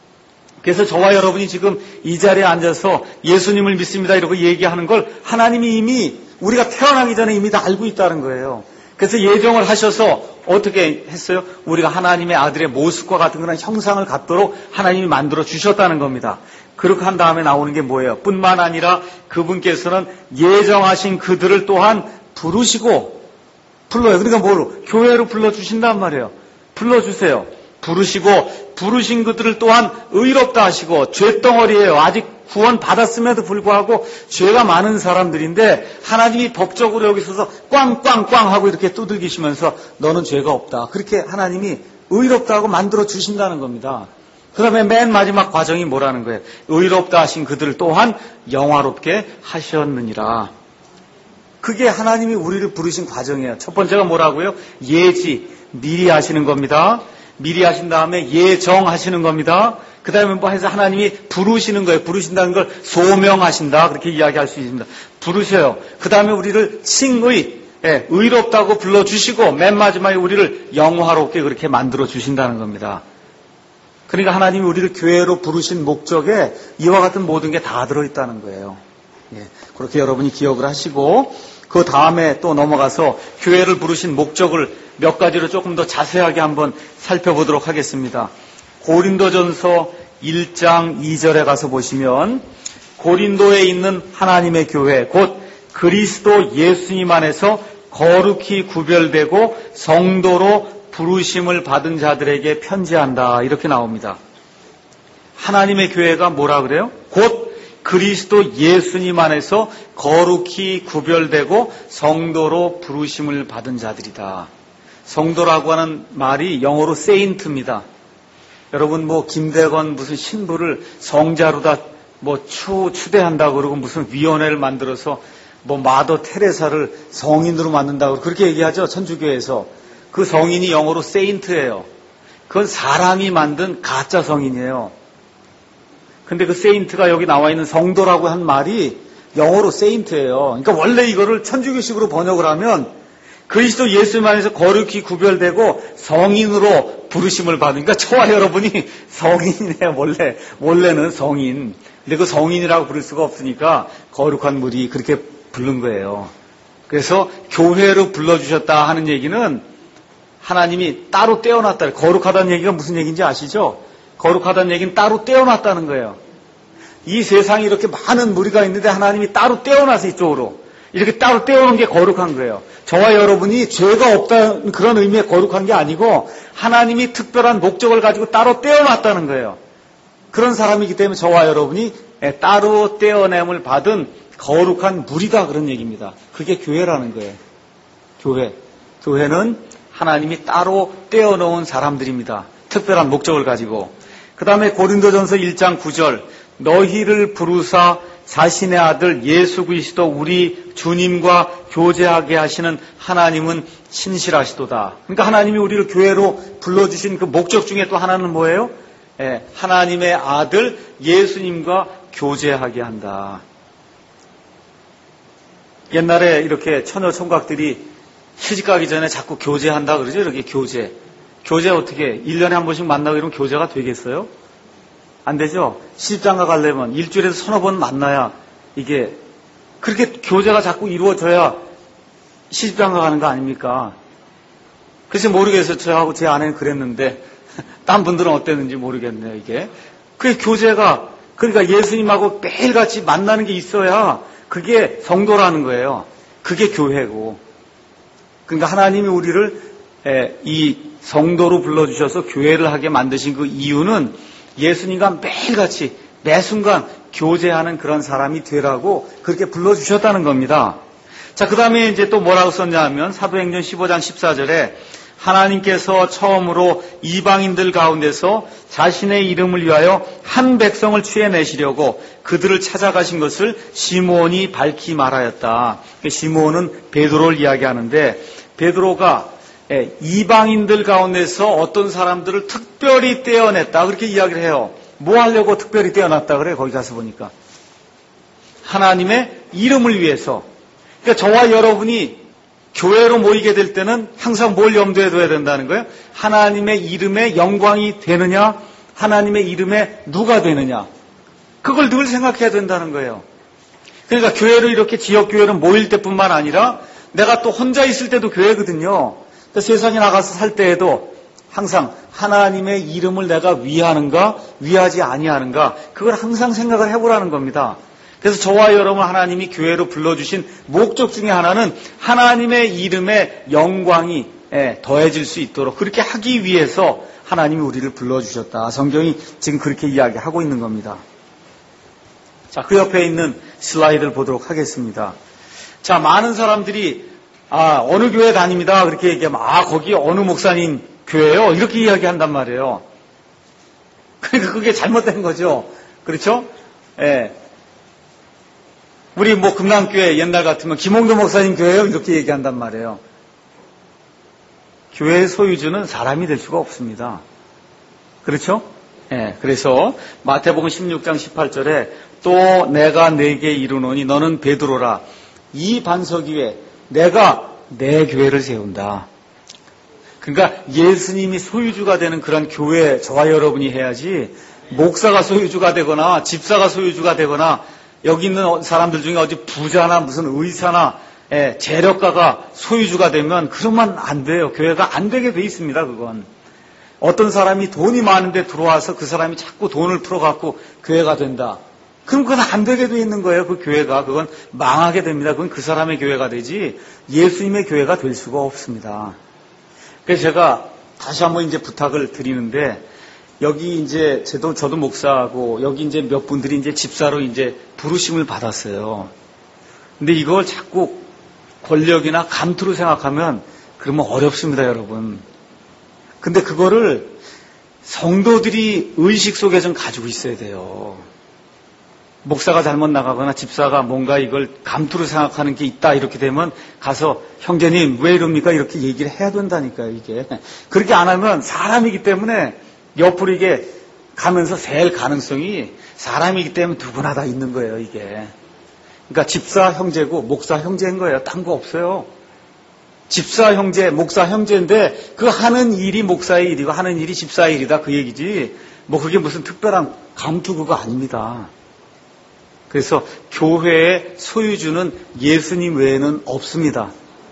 그래서 저와 여러분이 지금 이 자리에 앉아서 예수님을 믿습니다 이러고 얘기하는 걸 하나님이 이미 우리가 태어나기 전에 이미 다 알고 있다는 거예요. 그래서 예정을 하셔서 어떻게 했어요? 우리가 하나님의 아들의 모습과 같은 그런 형상을 갖도록 하나님이 만들어 주셨다는 겁니다. 그렇게 한 다음에 나오는 게 뭐예요? 뿐만 아니라 그분께서는 예정하신 그들을 또한 부르시고 불러요. 그러니까 뭐로? 교회로 불러주신단 말이에요. 불러주세요. 부르시고 부르신 그들을 또한 의롭다 하시고 죄덩어리예요. 아직 구원 받았음에도 불구하고 죄가 많은 사람들인데 하나님이 법적으로 여기 서서 꽝꽝꽝 하고 이렇게 두들기시면서 너는 죄가 없다. 그렇게 하나님이 의롭다고 만들어 주신다는 겁니다. 그 다음에 맨 마지막 과정이 뭐라는 거예요? 의롭다 하신 그들을 또한 영화롭게 하셨느니라. 그게 하나님이 우리를 부르신 과정이에요. 첫 번째가 뭐라고요? 예지, 미리 하시는 겁니다. 미리 하신 다음에 예정하시는 겁니다. 그 다음에 뭐 해서 하나님이 부르시는 거예요. 부르신다는 걸 소명하신다. 그렇게 이야기할 수 있습니다. 부르셔요. 그 다음에 우리를 칭의, 의롭다고 불러주시고 맨 마지막에 우리를 영화롭게 그렇게 만들어 주신다는 겁니다. 그러니까 하나님이 우리를 교회로 부르신 목적에 이와 같은 모든 게 다 들어있다는 거예요. 그렇게 여러분이 기억을 하시고 그 다음에 또 넘어가서 교회를 부르신 목적을 몇 가지로 조금 더 자세하게 한번 살펴보도록 하겠습니다. 고린도전서 1장 2절에 가서 보시면 고린도에 있는 하나님의 교회 곧 그리스도 예수님 안에서 거룩히 구별되고 성도로 부르심을 받은 자들에게 편지한다 이렇게 나옵니다. 하나님의 교회가 뭐라 그래요? 곧 그리스도 예수님 안에서 거룩히 구별되고 성도로 부르심을 받은 자들이다. 성도라고 하는 말이 영어로 세인트입니다. 여러분 뭐 김대건 무슨 신부를 성자로 다 뭐 추대한다고 그러고 무슨 위원회를 만들어서 뭐 마더 테레사를 성인으로 만든다고 그렇게 얘기하죠. 천주교에서. 그 성인이 영어로 세인트예요. 그건 사람이 만든 가짜 성인이에요. 근데 그 세인트가 여기 나와 있는 성도라고 한 말이 영어로 세인트예요. 그러니까 원래 이거를 천주교식으로 번역을 하면 그리스도 예수님 안에서 거룩히 구별되고 성인으로 부르심을 받으니까 저와 여러분이 성인이네요. 원래는 성인. 근데 그 성인이라고 부를 수가 없으니까 거룩한 물이 그렇게 부른 거예요. 그래서 교회로 불러주셨다 하는 얘기는 하나님이 따로 떼어놨다. 거룩하다는 얘기가 무슨 얘기인지 아시죠? 거룩하다는 얘기는 따로 떼어놨다는 거예요. 이 세상에 이렇게 많은 무리가 있는데 하나님이 따로 떼어놔서 이쪽으로 이렇게 따로 떼어놓은 게 거룩한 거예요. 저와 여러분이 죄가 없다는 그런 의미의 거룩한 게 아니고 하나님이 특별한 목적을 가지고 따로 떼어놨다는 거예요. 그런 사람이기 때문에 저와 여러분이 따로 떼어냄을 받은 거룩한 무리다 그런 얘기입니다. 그게 교회라는 거예요. 교회는 하나님이 따로 떼어놓은 사람들입니다. 특별한 목적을 가지고. 그 다음에 고린도전서 1장 9절 너희를 부르사 자신의 아들 예수 그리스도 우리 주님과 교제하게 하시는 하나님은 신실하시도다. 그러니까 하나님이 우리를 교회로 불러주신 그 목적 중에 또 하나는 뭐예요? 하나님의 아들 예수님과 교제하게 한다. 옛날에 이렇게 처녀 총각들이 시집가기 전에 자꾸 교제한다 그러죠. 이렇게 교제 어떻게 1년에 한 번씩 만나고 이러면 교제가 되겠어요? 안 되죠. 시집장가 가려면 일주일에서 서너 번 만나야 이게 그렇게 교제가 자꾸 이루어져야 시집장가 가는 거 아닙니까? 글쎄 모르겠어요. 저하고 제 아내는 그랬는데 딴 분들은 어땠는지 모르겠네요. 이게 그게 교제가 그러니까 예수님하고 매일같이 만나는 게 있어야 그게 성도라는 거예요. 그게 교회고. 그러니까 하나님이 우리를 이 성도로 불러주셔서 교회를 하게 만드신 그 이유는 예수님과 매일같이 매 순간 교제하는 그런 사람이 되라고 그렇게 불러주셨다는 겁니다. 자, 그 다음에 이제 또 뭐라고 썼냐 하면 사도행전 15장 14절에 하나님께서 처음으로 이방인들 가운데서 자신의 이름을 위하여 한 백성을 취해내시려고 그들을 찾아가신 것을 시므온이 밝히 말하였다. 시므온은 베드로를 이야기하는데 베드로가 이방인들 가운데서 어떤 사람들을 특별히 떼어냈다 그렇게 이야기를 해요. 뭐 하려고 특별히 떼어놨다 그래요? 거기 가서 보니까 하나님의 이름을 위해서. 그러니까 저와 여러분이 교회로 모이게 될 때는 항상 뭘 염두에 둬야 된다는 거예요? 하나님의 이름에 영광이 되느냐, 하나님의 이름에 누가 되느냐, 그걸 늘 생각해야 된다는 거예요. 그러니까 교회로 이렇게 지역교회로 모일 때뿐만 아니라 내가 또 혼자 있을 때도 교회거든요. 그러니까 세상에 나가서 살 때에도 항상 하나님의 이름을 내가 위하는가 위하지 아니하는가 그걸 항상 생각을 해보라는 겁니다. 그래서 저와 여러분 하나님이 교회로 불러주신 목적 중에 하나는 하나님의 이름의 영광이 더해질 수 있도록 그렇게 하기 위해서 하나님이 우리를 불러주셨다. 성경이 지금 그렇게 이야기하고 있는 겁니다. 자, 그 옆에 있는 슬라이드를 보도록 하겠습니다. 자, 많은 사람들이 어느 교회 다닙니다. 그렇게 얘기하면 거기 어느 목사님 교회요? 이렇게 이야기한단 말이에요. 그러니까 그게 잘못된 거죠. 그렇죠? 예. 우리 뭐 금남교회 옛날 같으면 김홍도 목사님 교회요? 이렇게 얘기한단 말이에요. 교회의 소유주는 사람이 될 수가 없습니다. 그렇죠? 예. 그래서 마태복음 16장 18절에 또 내가 네게 이르노니 너는 베드로라. 이 반석 위에 내가 내 교회를 세운다. 그러니까 예수님이 소유주가 되는 그런 교회 저와 여러분이 해야지 목사가 소유주가 되거나 집사가 소유주가 되거나 여기 있는 사람들 중에 어디 부자나 무슨 의사나 재력가가 소유주가 되면 그러면 안 돼요. 교회가 안 되게 돼 있습니다. 그건 어떤 사람이 돈이 많은데 들어와서 그 사람이 자꾸 돈을 풀어갖고 교회가 된다. 그럼 그건 안 되게 돼 있는 거예요. 그 교회가 그건 망하게 됩니다. 그건 그 사람의 교회가 되지 예수님의 교회가 될 수가 없습니다. 그래서 제가 다시 한번 이제 부탁을 드리는데 여기 이제 저도 목사하고 여기 이제 몇 분들이 이제 집사로 이제 부르심을 받았어요. 근데 이걸 자꾸 권력이나 감투로 생각하면 그러면 어렵습니다, 여러분. 근데 그거를 성도들이 의식 속에 좀 가지고 있어야 돼요. 목사가 잘못 나가거나 집사가 뭔가 이걸 감투로 생각하는 게 있다 이렇게 되면 가서 형제님 왜 이럽니까 이렇게 얘기를 해야 된다니까요. 이게 그렇게 안 하면 사람이기 때문에 옆으로 이게 가면서 셀 가능성이 사람이기 때문에 누구나 다 있는 거예요. 이게 그러니까 집사 형제고 목사 형제인 거예요. 딴 거 없어요. 집사 형제 목사 형제인데 그 하는 일이 목사의 일이고 하는 일이 집사의 일이다 그 얘기지 뭐 그게 무슨 특별한 감투 그거 아닙니다. 그래서 교회의 소유주는 예수님 외에는 없습니다.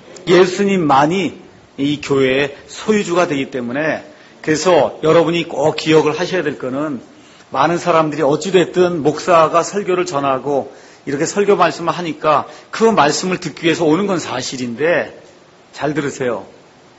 예수님만이 이 교회의 소유주가 되기 때문에 그래서 여러분이 꼭 기억을 하셔야 될 거는 많은 사람들이 어찌됐든 목사가 설교를 전하고 이렇게 설교 말씀을 하니까 그 말씀을 듣기 위해서 오는 건 사실인데 잘 들으세요.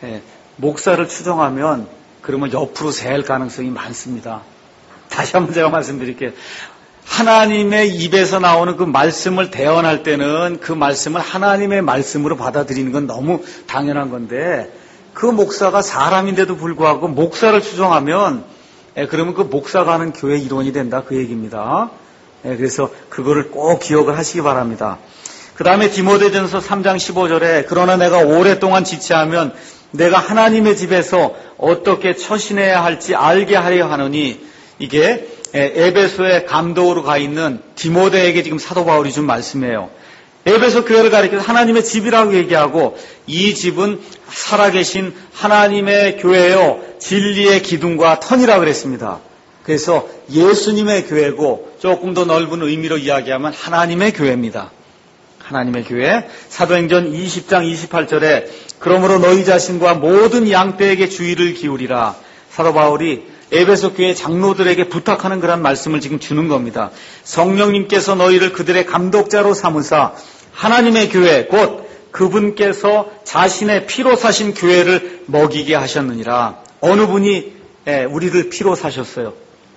목사를 추종하면 그러면 옆으로 셀 가능성이 많습니다. 다시 한번 제가 말씀드릴게요. 하나님의 입에서 나오는 그 말씀을 대언할 때는 그 말씀을 하나님의 말씀으로 받아들이는 건 너무 당연한 건데 그 목사가 사람인데도 불구하고 목사를 추종하면 그러면 그 목사가 하는 교회 일원이 된다 그 얘기입니다. 그래서 그거를 꼭 기억을 하시기 바랍니다. 그 다음에 디모데전서 3장 15절에 그러나 내가 오랫동안 지체하면 내가 하나님의 집에서 어떻게 처신해야 할지 알게 하려 하노니 이게 에베소에 감독으로 가 있는 디모데에게 지금 사도 바울이 준 말씀이에요. 에베소 교회를 가리켜서 하나님의 집이라고 얘기하고 이 집은 살아계신 하나님의 교회요 진리의 기둥과 터니라고 그랬습니다. 그래서 예수님의 교회고 조금 더 넓은 의미로 이야기하면 하나님의 교회입니다. 하나님의 교회. 사도행전 20장 28절에 그러므로 너희 자신과 모든 양떼에게 주의를 기울이라. 사도 바울이 에베소 교회 장로들에게 부탁하는 그런 말씀을 지금 주는 겁니다. 성령님께서 너희를 그들의 감독자로 삼으사 하나님의 교회 곧 그분께서 자신의 피로 사신 교회를 먹이게 하셨느니라. 어느 분이 우리를 피로 사셨어요?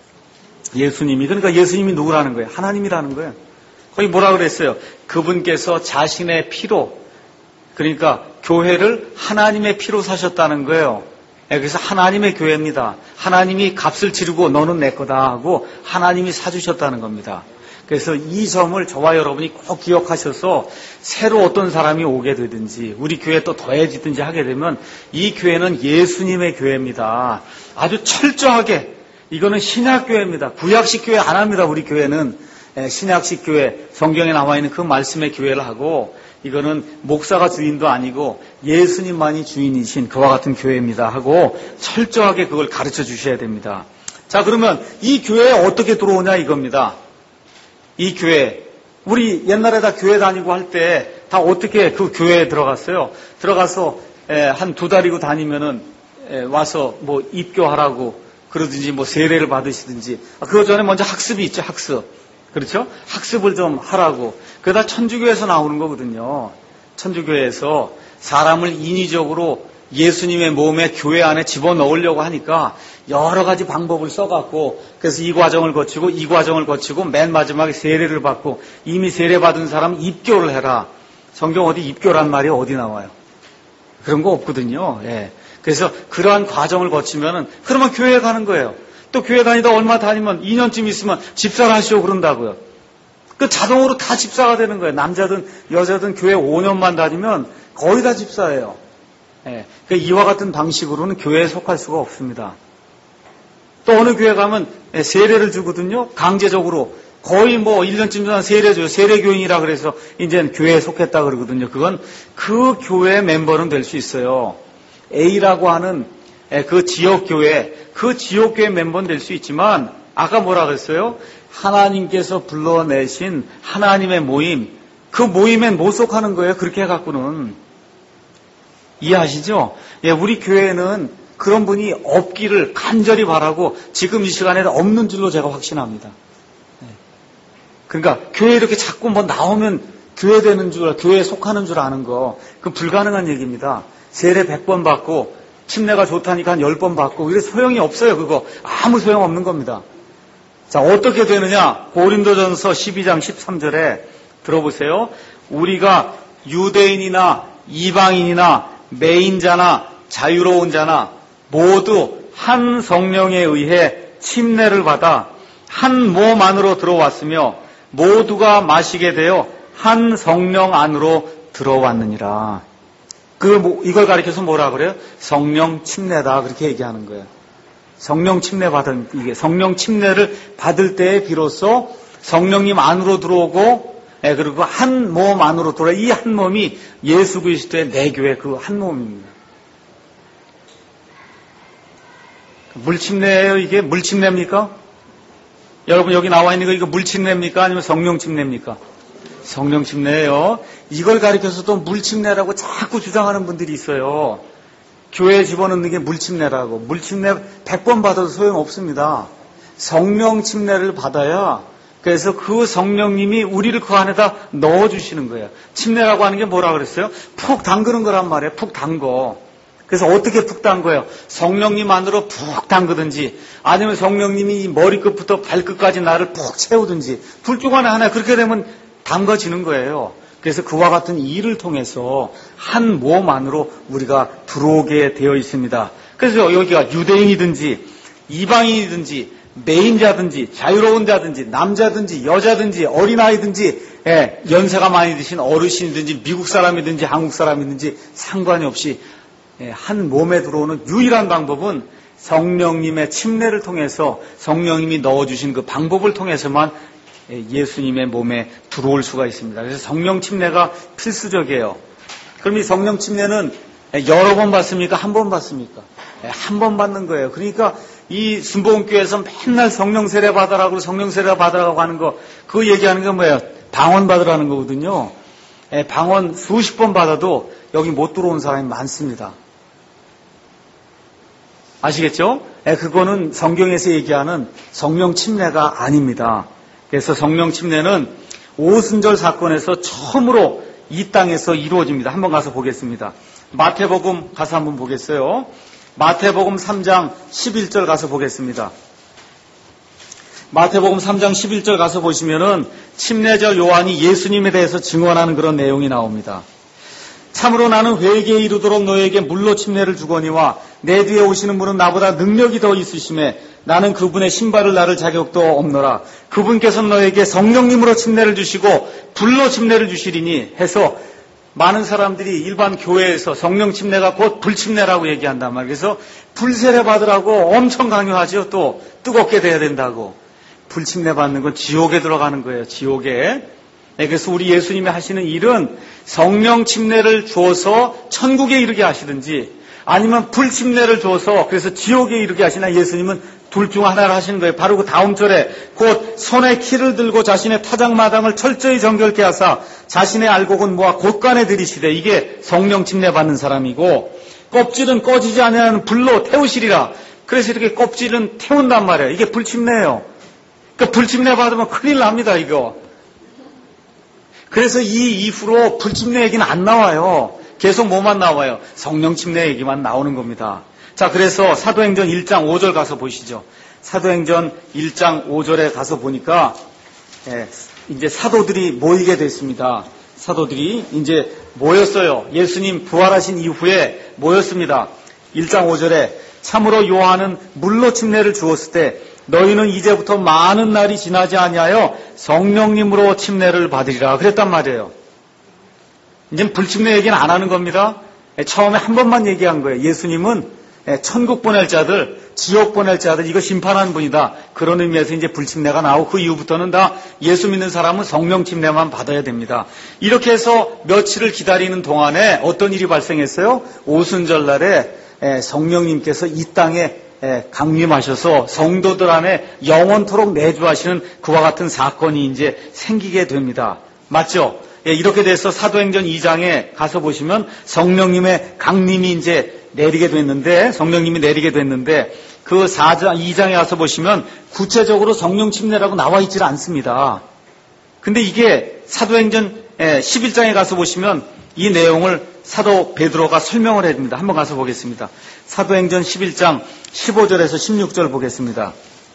예수님이. 그러니까 예수님이 누구라는 거예요? 하나님이라는 거예요. 거기 뭐라 그랬어요? 그분께서 자신의 피로 그러니까 교회를 하나님의 피로 사셨다는 거예요. 그래서 하나님의 교회입니다. 하나님이 값을 치르고 너는 내 거다 하고 하나님이 사주셨다는 겁니다. 그래서 이 점을 저와 여러분이 꼭 기억하셔서 새로 어떤 사람이 오게 되든지 우리 교회에 또 더해지든지 하게 되면 이 교회는 예수님의 교회입니다. 아주 철저하게 이거는 신약교회입니다. 구약식 교회 안 합니다. 우리 교회는 신약식 교회 성경에 나와 있는 그 말씀의 교회를 하고 이거는 목사가 주인도 아니고 예수님만이 주인이신 그와 같은 교회입니다 하고 철저하게 그걸 가르쳐 주셔야 됩니다. 자, 그러면 이 교회에 어떻게 들어오냐 이겁니다. 이 교회 우리 옛날에 다 교회 다니고 할 때 다 어떻게 그 교회에 들어갔어요? 들어가서 한 2달이고 다니면은 와서 뭐 입교하라고 그러든지 뭐 세례를 받으시든지 그거 전에 먼저 학습이 있죠. 학습. 그렇죠? 학습을 좀 하라고. 그러다 천주교에서 나오는 거거든요. 천주교에서 사람을 인위적으로 예수님의 몸에 교회 안에 집어넣으려고 하니까 여러 가지 방법을 써갖고 그래서 이 과정을 거치고 이 과정을 거치고 맨 마지막에 세례를 받고 이미 세례받은 사람 입교를 해라. 성경 어디 입교란 말이 어디 나와요? 그런 거 없거든요. 그래서 그러한 과정을 거치면은 그러면 교회에 가는 거예요. 또 교회 다니다 얼마 다니면 2년쯤 있으면 집사를 하시오 그런다고요. 그 자동으로 다 집사가 되는 거예요. 남자든 여자든 교회 5년만 다니면 거의 다 집사예요. 이와 같은 방식으로는 교회에 속할 수가 없습니다. 또 어느 교회 가면 세례를 주거든요. 강제적으로 거의 뭐 1년쯤 전에 세례 줘요. 세례교인이라 그래서 이제 교회에 속했다 그러거든요. 그건 그 교회 멤버는 될 수 있어요. A라고 하는 그 지역교회, 그 지역교회 멤버는 될 수 있지만 아까 뭐라 그랬어요? 하나님께서 불러내신 하나님의 모임, 그 모임엔 못 속하는 거예요. 그렇게 해갖고는. 이해하시죠? 우리 교회는 그런 분이 없기를 간절히 바라고 지금 이 시간에 없는 줄로 제가 확신합니다. 그러니까 교회 이렇게 자꾸 뭐 나오면 교회 되는 줄, 교회에 속하는 줄 아는 거, 그 불가능한 얘기입니다. 세례 100번 받고 침례가 좋다니까 한 10번 받고 이래 소용이 없어요. 그거 아무 소용 없는 겁니다. 자, 어떻게 되느냐? 고린도전서 12장 13절에 들어보세요. 우리가 유대인이나 이방인이나 매인자나 자유로운 자나 모두 한 성령에 의해 침례를 받아 한 몸 안으로 들어왔으며 모두가 마시게 되어 한 성령 안으로 들어왔느니라. 이걸 가리켜서 뭐라 그래요? 성령 침례다. 그렇게 얘기하는 거예요. 성령 침례를 받을 때에 비로소 성령님 안으로 들어오고, 그리고 한 몸 안으로 들어와. 이 한 몸이 예수 그리스도의 내 교회 그 한 몸입니다. 물침례예요, 이게? 물침례입니까? 여러분 여기 나와 있는 거 이거 물침례입니까? 아니면 성령 침례입니까? 성령 침례예요. 이걸 가리켜서도 물침례라고 자꾸 주장하는 분들이 있어요. 교회에 집어넣는 게 물침례라고. 물침례 100번 받아도 소용없습니다. 성령 침례를 받아야, 그래서 그 성령님이 우리를 그 안에다 넣어주시는 거예요. 침례라고 하는 게 뭐라 그랬어요? 푹 담그는 거란 말이에요. 푹 담궈. 그래서 어떻게 푹 담궈요? 성령님 안으로 푹 담그든지, 아니면 성령님이 머리끝부터 발끝까지 나를 푹 채우든지, 둘 중 하나 그렇게 되면 담궈지는 거예요. 그래서 그와 같은 일을 통해서 한 몸 안으로 우리가 들어오게 되어 있습니다. 그래서 여기가 유대인이든지 이방인이든지 매인자든지 자유로운 자든지 남자든지 여자든지 어린아이든지, 연세가 많이 드신 어르신이든지 미국 사람이든지 한국 사람이든지 상관이 없이 한 몸에 들어오는 유일한 방법은 성령님의 침례를 통해서, 성령님이 넣어주신 그 방법을 통해서만 예수님의 몸에 들어올 수가 있습니다. 그래서 성령 침례가 필수적이에요. 그럼 이 성령 침례는 여러 번 받습니까? 한 번 받습니까? 한 번 받는 거예요. 그러니까 이 순복음교회에서 맨날 성령 세례 받으라고, 성령 세례 받으라고 하는 거, 그거 얘기하는 게 뭐예요? 방언 받으라는 거거든요. 방언 수십 번 받아도 여기 못 들어온 사람이 많습니다. 아시겠죠? 그거는 성경에서 얘기하는 성령 침례가 아닙니다. 그래서 성령 침례는 오순절 사건에서 처음으로 이 땅에서 이루어집니다. 한번 가서 보겠습니다. 마태복음 가서 한번 보겠어요. 마태복음 3장 11절 가서 보겠습니다. 마태복음 3장 11절 가서 보시면은 침례자 요한이 예수님에 대해서 증언하는 그런 내용이 나옵니다. 참으로 나는 회개에 이르도록 너에게 물로 침례를 주거니와 내 뒤에 오시는 분은 나보다 능력이 더 있으심에 나는 그분의 신발을 나를 자격도 없노라. 그분께서는 너에게 성령님으로 침례를 주시고 불로 침례를 주시리니 해서, 많은 사람들이 일반 교회에서 성령 침례가 곧 불침례라고 얘기한단 말이에요. 그래서 불세례 받으라고 엄청 강요하죠. 또 뜨겁게 돼야 된다고. 불침례 받는 건 지옥에 들어가는 거예요. 지옥에. 그래서 우리 예수님이 하시는 일은 성령 침례를 주어서 천국에 이르게 하시든지, 아니면 불침례를 줘서 그래서 지옥에 이르게 하시나, 예수님은 둘 중 하나를 하시는 거예요. 바로 그 다음 절에 곧 손에 키를 들고 자신의 타작마당을 철저히 정결케 하사 자신의 알곡은 모아 곳간에 들이시되, 이게 성령 침례 받는 사람이고, 껍질은 꺼지지 아니하는 불로 태우시리라. 그래서 이렇게 껍질은 태운단 말이에요. 이게 불침례예요. 그러니까 불침례 받으면 큰일 납니다, 이거. 그래서 이 이후로 불침례 얘기는 안 나와요. 계속 뭐만 나와요? 성령 침례 얘기만 나오는 겁니다. 자, 그래서 사도행전 1장 5절 가서 보시죠. 사도행전 1장 5절에 가서 보니까 이제 사도들이 모이게 됐습니다. 사도들이 이제 모였어요. 예수님 부활하신 이후에 모였습니다. 1장 5절에 참으로 요한은 물로 침례를 주었을 때 너희는 이제부터 많은 날이 지나지 아니하여 성령님으로 침례를 받으리라 그랬단 말이에요. 이제 불침례 얘기는 안 하는 겁니다. 처음에 한 번만 얘기한 거예요. 예수님은 천국 보낼 자들, 지옥 보낼 자들, 이거 심판하는 분이다. 그런 의미에서 이제 불침례가 나오고, 그 이후부터는 다 예수 믿는 사람은 성령 침례만 받아야 됩니다. 이렇게 해서 며칠을 기다리는 동안에 어떤 일이 발생했어요? 오순절 날에 성령님께서 이 땅에 강림하셔서 성도들 안에 영원토록 내주하시는 그와 같은 사건이 이제 생기게 됩니다. 맞죠? 이렇게 돼서 사도행전 2장에 가서 보시면 성령님의 강림이 이제 성령님이 내리게 됐는데, 그 2장에 가서 보시면 구체적으로 성령 침례라고 나와 있질 않습니다. 근데 이게 사도행전 11장에 가서 보시면 이 내용을 사도 베드로가 설명을 해줍니다. 한번 가서 보겠습니다. 사도행전 11장 15절에서 16절 보겠습니다.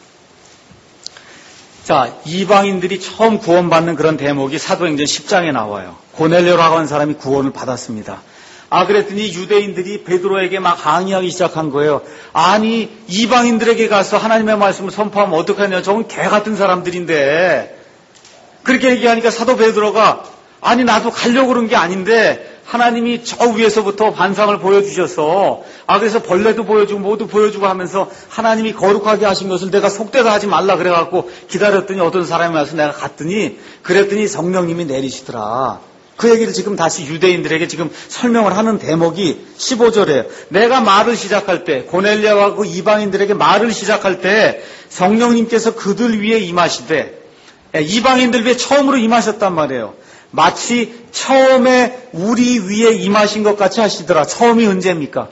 자, 이방인들이 처음 구원받는 그런 대목이 사도행전 10장에 나와요. 고넬료라고 하는 사람이 구원을 받았습니다. 그랬더니 유대인들이 베드로에게 막 항의하기 시작한 거예요. 아니, 이방인들에게 가서 하나님의 말씀을 선포하면 어떡하냐. 저건 개 같은 사람들인데, 그렇게 얘기하니까 사도 베드로가 아니 나도 가려고 그런 게 아닌데 하나님이 저 위에서부터 반상을 보여주셔서 그래서 벌레도 보여주고 모두 보여주고 하면서 하나님이 거룩하게 하신 것을 내가 속되다 하지 말라 그래갖고 기다렸더니 어떤 사람이 와서 내가 갔더니 그랬더니 성령님이 내리시더라. 그 얘기를 지금 다시 유대인들에게 지금 설명을 하는 대목이 15절에 내가 말을 시작할 때 고넬료와 그 이방인들에게 말을 시작할 때 성령님께서 그들 위에 임하시되 이방인들 위에 처음으로 임하셨단 말이에요. 마치 처음에 우리 위에 임하신 것 같이 하시더라. 처음이 언제입니까?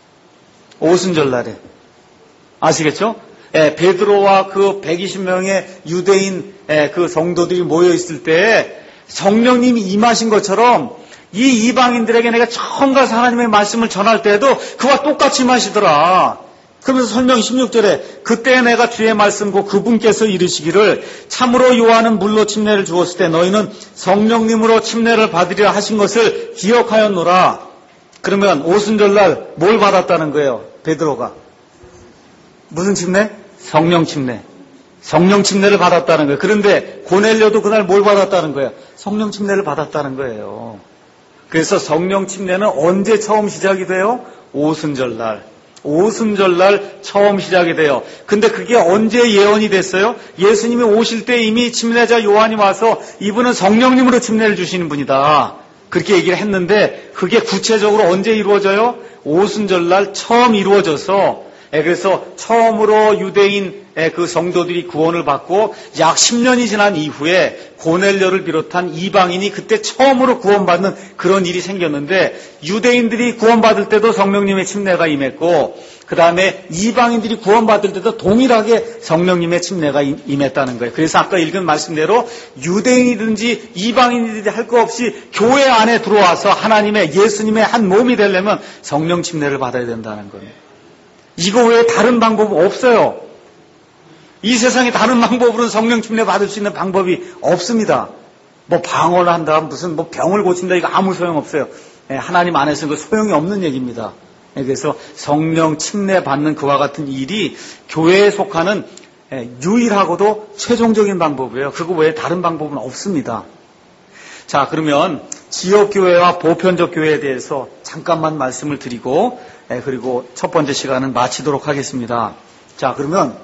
오순절날에. 아시겠죠? 베드로와 그 120명의 유대인 그 성도들이 모여있을 때 성령님이 임하신 것처럼 이 이방인들에게 내가 처음 가서 하나님의 말씀을 전할 때에도 그와 똑같이 임하시더라. 그러면서 설명 16절에 그때 내가 주의 말씀고 그분께서 이르시기를 참으로 요한은 물로 침례를 주었을 때 너희는 성령님으로 침례를 받으리라 하신 것을 기억하였노라. 그러면 오순절날 뭘 받았다는 거예요? 베드로가. 무슨 침례? 성령 침례. 성령 침례를 받았다는 거예요. 그런데 고넬료도 그날 뭘 받았다는 거예요? 성령 침례를 받았다는 거예요. 그래서 성령 침례는 언제 처음 시작이 돼요? 오순절날. 오순절날 처음 시작이 돼요. 근데 그게 언제 예언이 됐어요? 예수님이 오실 때 이미 침례자 요한이 와서 이분은 성령님으로 침례를 주시는 분이다. 그렇게 얘기를 했는데 그게 구체적으로 언제 이루어져요? 오순절날 처음 이루어져서 그래서 처음으로 유대인 그 성도들이 구원을 받고 약 10년이 지난 이후에 고넬료를 비롯한 이방인이 그때 처음으로 구원받는 그런 일이 생겼는데 유대인들이 구원받을 때도 성령님의 침례가 임했고 그 다음에 이방인들이 구원받을 때도 동일하게 성령님의 침례가 임했다는 거예요. 그래서 아까 읽은 말씀대로 유대인이든지 이방인이든지 할 거 없이 교회 안에 들어와서 하나님의 예수님의 한 몸이 되려면 성령 침례를 받아야 된다는 거예요. 이거 외에 다른 방법은 없어요. 이 세상에 다른 방법으로는 성령 침례 받을 수 있는 방법이 없습니다. 뭐 방언을 한다, 무슨 뭐 병을 고친다, 이거 아무 소용 없어요. 하나님 안에서는 그 소용이 없는 얘기입니다. 그래서 성령 침례 받는 그와 같은 일이 교회에 속하는 유일하고도 최종적인 방법이에요. 그거 외에 다른 방법은 없습니다. 자, 그러면 지역교회와 보편적 교회에 대해서 잠깐만 말씀을 드리고 그리고 첫 번째 시간은 마치도록 하겠습니다. 자, 그러면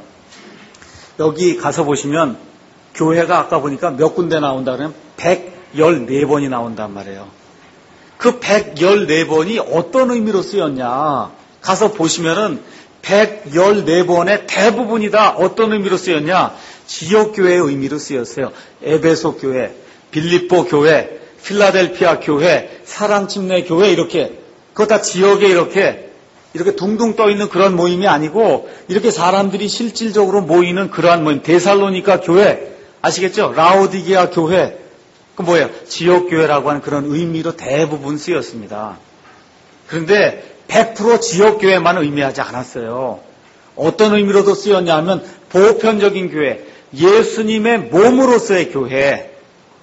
여기 가서 보시면 교회가 아까 보니까 몇 군데 나온다 그러면 114번이 나온단 말이에요. 그 114번이 어떤 의미로 쓰였냐? 가서 보시면은 114번의 대부분이 다 어떤 의미로 쓰였냐? 지역교회의 의미로 쓰였어요. 에베소 교회, 빌립보 교회, 필라델피아 교회, 사랑침례 교회 이렇게 그거 다 지역에 이렇게 둥둥 떠 있는 그런 모임이 아니고 이렇게 사람들이 실질적으로 모이는 그러한 모임. 데살로니가 교회 아시겠죠? 라오디게아 교회 그 뭐예요? 지역교회라고 하는 그런 의미로 대부분 쓰였습니다. 그런데 100% 지역교회만 의미하지 않았어요. 어떤 의미로도 쓰였냐 하면 보편적인 교회, 예수님의 몸으로서의 교회,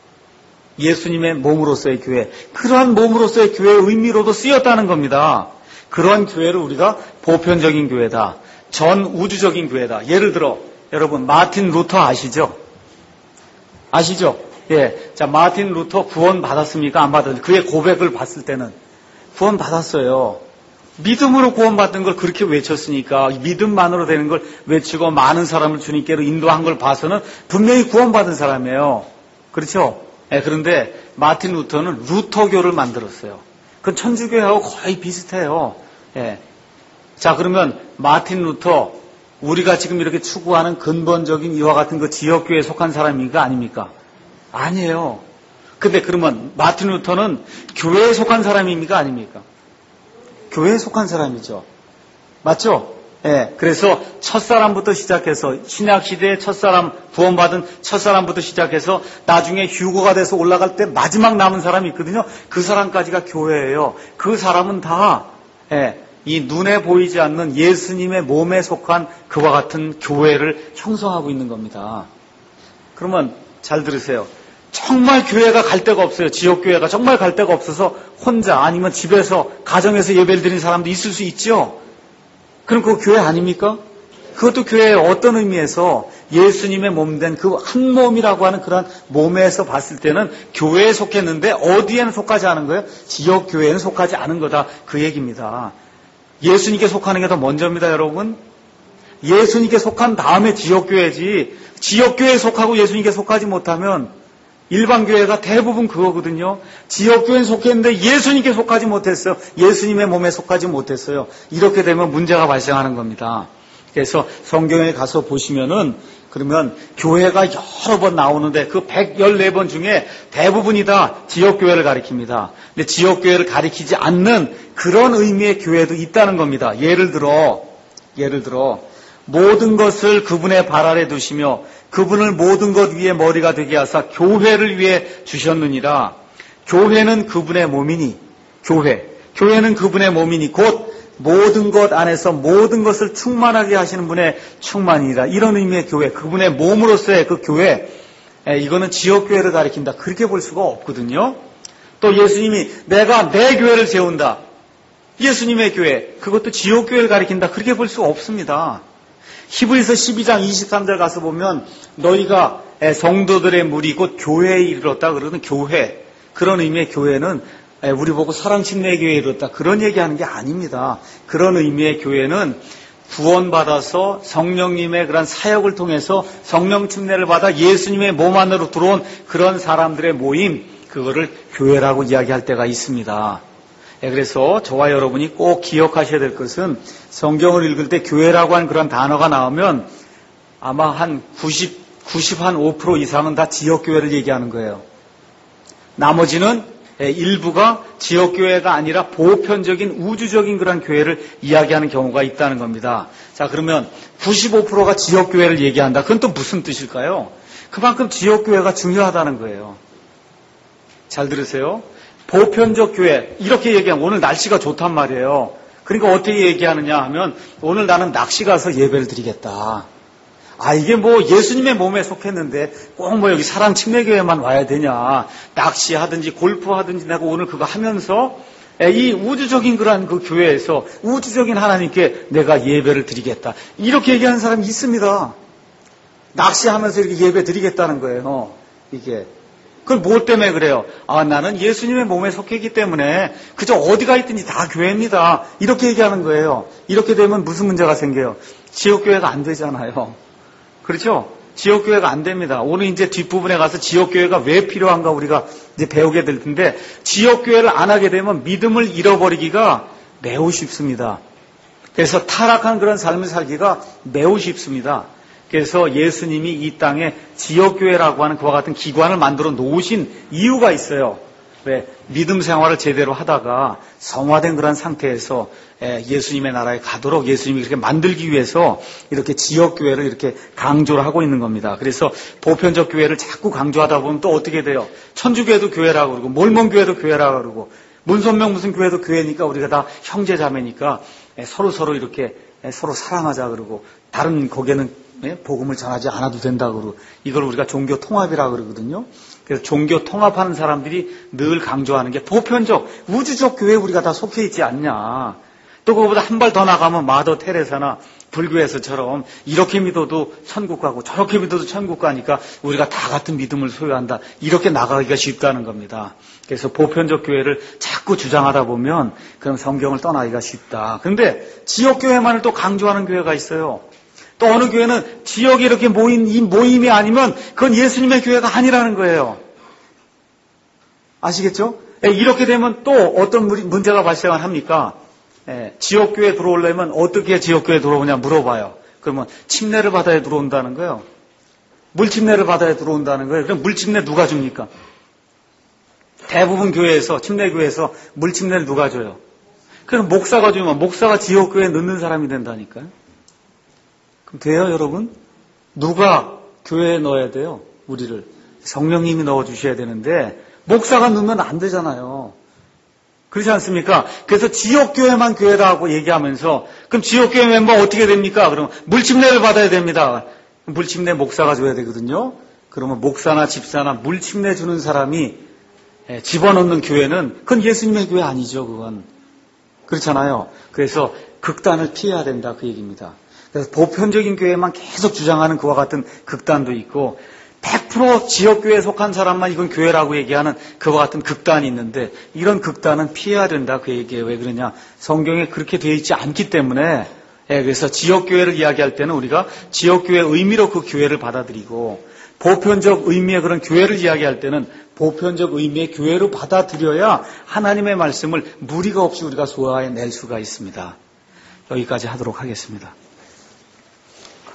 예수님의 몸으로서의 교회, 그러한 몸으로서의 교회의 의미로도 쓰였다는 겁니다. 그런 교회를 우리가 보편적인 교회다, 전 우주적인 교회다. 예를 들어 여러분 마틴 루터 아시죠? 아시죠? 예, 자 마틴 루터 구원 받았습니까? 안 받았습니까? 그의 고백을 봤을 때는 구원 받았어요. 믿음으로 구원받은 걸 그렇게 외쳤으니까 믿음만으로 되는 걸 외치고 많은 사람을 주님께로 인도한 걸 봐서는 분명히 구원받은 사람이에요. 그렇죠? 예, 그런데 마틴 루터는 루터교를 만들었어요. 그건 천주교하고 거의 비슷해요. 예. 자, 그러면 마틴 루터, 우리가 지금 이렇게 추구하는 근본적인 이와 같은 그 지역교회에 속한 사람입니까? 아닙니까? 아니에요. 근데 그러면 마틴 루터는 교회에 속한 사람입니까? 아닙니까? 교회에 속한 사람이죠. 맞죠? 예. 그래서 첫사람부터 시작해서 신약시대의 첫사람, 구원받은 첫사람부터 시작해서 나중에 휴거가 돼서 올라갈 때 마지막 남은 사람이 있거든요. 그 사람까지가 교회예요. 그 사람은 다 이 눈에 보이지 않는 예수님의 몸에 속한 그와 같은 교회를 형성하고 있는 겁니다. 그러면 잘 들으세요. 정말 교회가 갈 데가 없어요. 지역교회가 정말 갈 데가 없어서 혼자 아니면 집에서 가정에서 예배를 드리는 사람도 있을 수 있죠. 그럼 그거 교회 아닙니까? 그것도 교회의 어떤 의미에서 예수님의 몸된 그 한 몸이라고 하는 그런 몸에서 봤을 때는 교회에 속했는데 어디에는 속하지 않은 거예요? 지역 교회에는 속하지 않은 거다. 그 얘기입니다. 예수님께 속하는 게 더 먼저입니다, 여러분. 예수님께 속한 다음에 지역 교회지. 지역 교회에 속하고 예수님께 속하지 못하면 일반 교회가 대부분 그거거든요. 지역 교회에 속했는데 예수님께 속하지 못했어요. 예수님의 몸에 속하지 못했어요. 이렇게 되면 문제가 발생하는 겁니다. 그래서 성경에 가서 보시면은 그러면 교회가 여러 번 나오는데 그 114번 중에 대부분이 다 지역교회를 가리킵니다. 근데 지역교회를 가리키지 않는 그런 의미의 교회도 있다는 겁니다. 예를 들어 모든 것을 그분의 발 아래 두시며 그분을 모든 것 위에 머리가 되게 하사 교회를 위해 주셨느니라. 교회는 그분의 몸이니 교회는 그분의 몸이니 곧 모든 것 안에서 모든 것을 충만하게 하시는 분의 충만이라. 이런 의미의 교회, 그분의 몸으로서의 그 교회, 이거는 지역교회를 가리킨다. 그렇게 볼 수가 없거든요. 또 예수님이 내가 내 교회를 세운다. 예수님의 교회, 그것도 지역교회를 가리킨다. 그렇게 볼 수가 없습니다. 히브리서 12장 23절 가서 보면 너희가 성도들의 무리 곧 교회에 이르렀다. 그러는 교회, 그런 의미의 교회는 우리 보고 사랑침례교회에 이르렀다. 그런 얘기하는 게 아닙니다. 그런 의미의 교회는 구원받아서 성령님의 그런 사역을 통해서 성령 침례를 받아 예수님의 몸 안으로 들어온 그런 사람들의 모임, 그거를 교회라고 이야기할 때가 있습니다. 그래서 저와 여러분이 꼭 기억하셔야 될 것은 성경을 읽을 때 교회라고 하는 그런 단어가 나오면 아마 한 95% 이상은 다 지역교회를 얘기하는 거예요. 나머지는 일부가 지역교회가 아니라 보편적인 우주적인 그런 교회를 이야기하는 경우가 있다는 겁니다. 자, 그러면 95%가 지역교회를 얘기한다. 그건 또 무슨 뜻일까요? 그만큼 지역교회가 중요하다는 거예요. 잘 들으세요. 보편적 교회, 이렇게 얘기하면 오늘 날씨가 좋단 말이에요. 그러니까 어떻게 얘기하느냐 하면 오늘 나는 낚시 가서 예배를 드리겠다. 이게 뭐 예수님의 몸에 속했는데 꼭 뭐 여기 사랑 침례교회만 와야 되냐. 낚시하든지 골프하든지 내가 오늘 그거 하면서 이 우주적인 그러한 그 교회에서 우주적인 하나님께 내가 예배를 드리겠다. 이렇게 얘기하는 사람이 있습니다. 낚시하면서 이렇게 예배 드리겠다는 거예요. 이게. 그걸 뭐 때문에 그래요? 나는 예수님의 몸에 속했기 때문에 그저 어디가 있든지 다 교회입니다. 이렇게 얘기하는 거예요. 이렇게 되면 무슨 문제가 생겨요? 지역교회가 안 되잖아요. 그렇죠? 지역교회가 안 됩니다. 오늘 이제 뒷부분에 가서 지역교회가 왜 필요한가 우리가 이제 배우게 될 텐데, 지역교회를 안 하게 되면 믿음을 잃어버리기가 매우 쉽습니다. 그래서 타락한 그런 삶을 살기가 매우 쉽습니다. 그래서 예수님이 이 땅에 지역교회라고 하는 그와 같은 기관을 만들어 놓으신 이유가 있어요. 왜? 믿음 생활을 제대로 하다가 성화된 그런 상태에서 예수님의 나라에 가도록 예수님이 그렇게 만들기 위해서 이렇게 지역교회를 이렇게 강조를 하고 있는 겁니다. 그래서 보편적 교회를 자꾸 강조하다 보면 또 어떻게 돼요? 천주교회도 교회라고 그러고 몰몬교회도 교회라고 그러고 문선명 무슨 교회도 교회니까 우리가 다 형제자매니까 서로 이렇게 서로 사랑하자 그러고 다른 거기에는 복음을 전하지 않아도 된다 그러고 이걸 우리가 종교 통합이라고 그러거든요. 그래서 종교 통합하는 사람들이 늘 강조하는 게 보편적 우주적 교회에 우리가 다 속해 있지 않냐. 또 그거보다 한 발 더 나가면 마더 테레사나 불교에서처럼 이렇게 믿어도 천국 가고 저렇게 믿어도 천국 가니까 우리가 다 같은 믿음을 소유한다. 이렇게 나가기가 쉽다는 겁니다. 그래서 보편적 교회를 자꾸 주장하다 보면 그럼 성경을 떠나기가 쉽다. 그런데 지역교회만을 또 강조하는 교회가 있어요. 또 어느 교회는 지역에 이렇게 모인 이 모임이 아니면 그건 예수님의 교회가 아니라는 거예요. 아시겠죠? 이렇게 되면 또 어떤 문제가 발생을 합니까? 지역교회에 들어오려면 어떻게 지역교회에 들어오냐 물어봐요. 그러면 침례를 받아야 들어온다는 거예요. 물침례를 받아야 들어온다는 거예요. 그럼 물침례 누가 줍니까? 대부분 교회에서 침례교회에서 물침례를 누가 줘요? 그럼 목사가 주면 목사가 지역교회에 넣는 사람이 된다니까요. 그럼 돼요, 여러분? 누가 교회에 넣어야 돼요? 우리를. 성령님이 넣어주셔야 되는데 목사가 넣으면 안 되잖아요. 그렇지 않습니까? 그래서 지역교회만 교회라고 얘기하면서 그럼 지역교회 멤버 어떻게 됩니까? 그러면 물침례를 받아야 됩니다. 물침례 목사가 줘야 되거든요. 그러면 목사나 집사나 물침례 주는 사람이 집어넣는 교회는 그건 예수님의 교회 아니죠. 그건. 그렇잖아요. 그래서 극단을 피해야 된다 그 얘기입니다. 그래서 보편적인 교회만 계속 주장하는 그와 같은 극단도 있고 100% 지역교회에 속한 사람만 이건 교회라고 얘기하는 그와 같은 극단이 있는데 이런 극단은 피해야 된다 그 얘기예요. 왜 그러냐? 성경에 그렇게 되어 있지 않기 때문에 그래서 지역교회를 이야기할 때는 우리가 지역교회의 의미로 그 교회를 받아들이고 보편적 의미의 그런 교회를 이야기할 때는 보편적 의미의 교회로 받아들여야 하나님의 말씀을 무리가 없이 우리가 소화해낼 수가 있습니다. 여기까지 하도록 하겠습니다.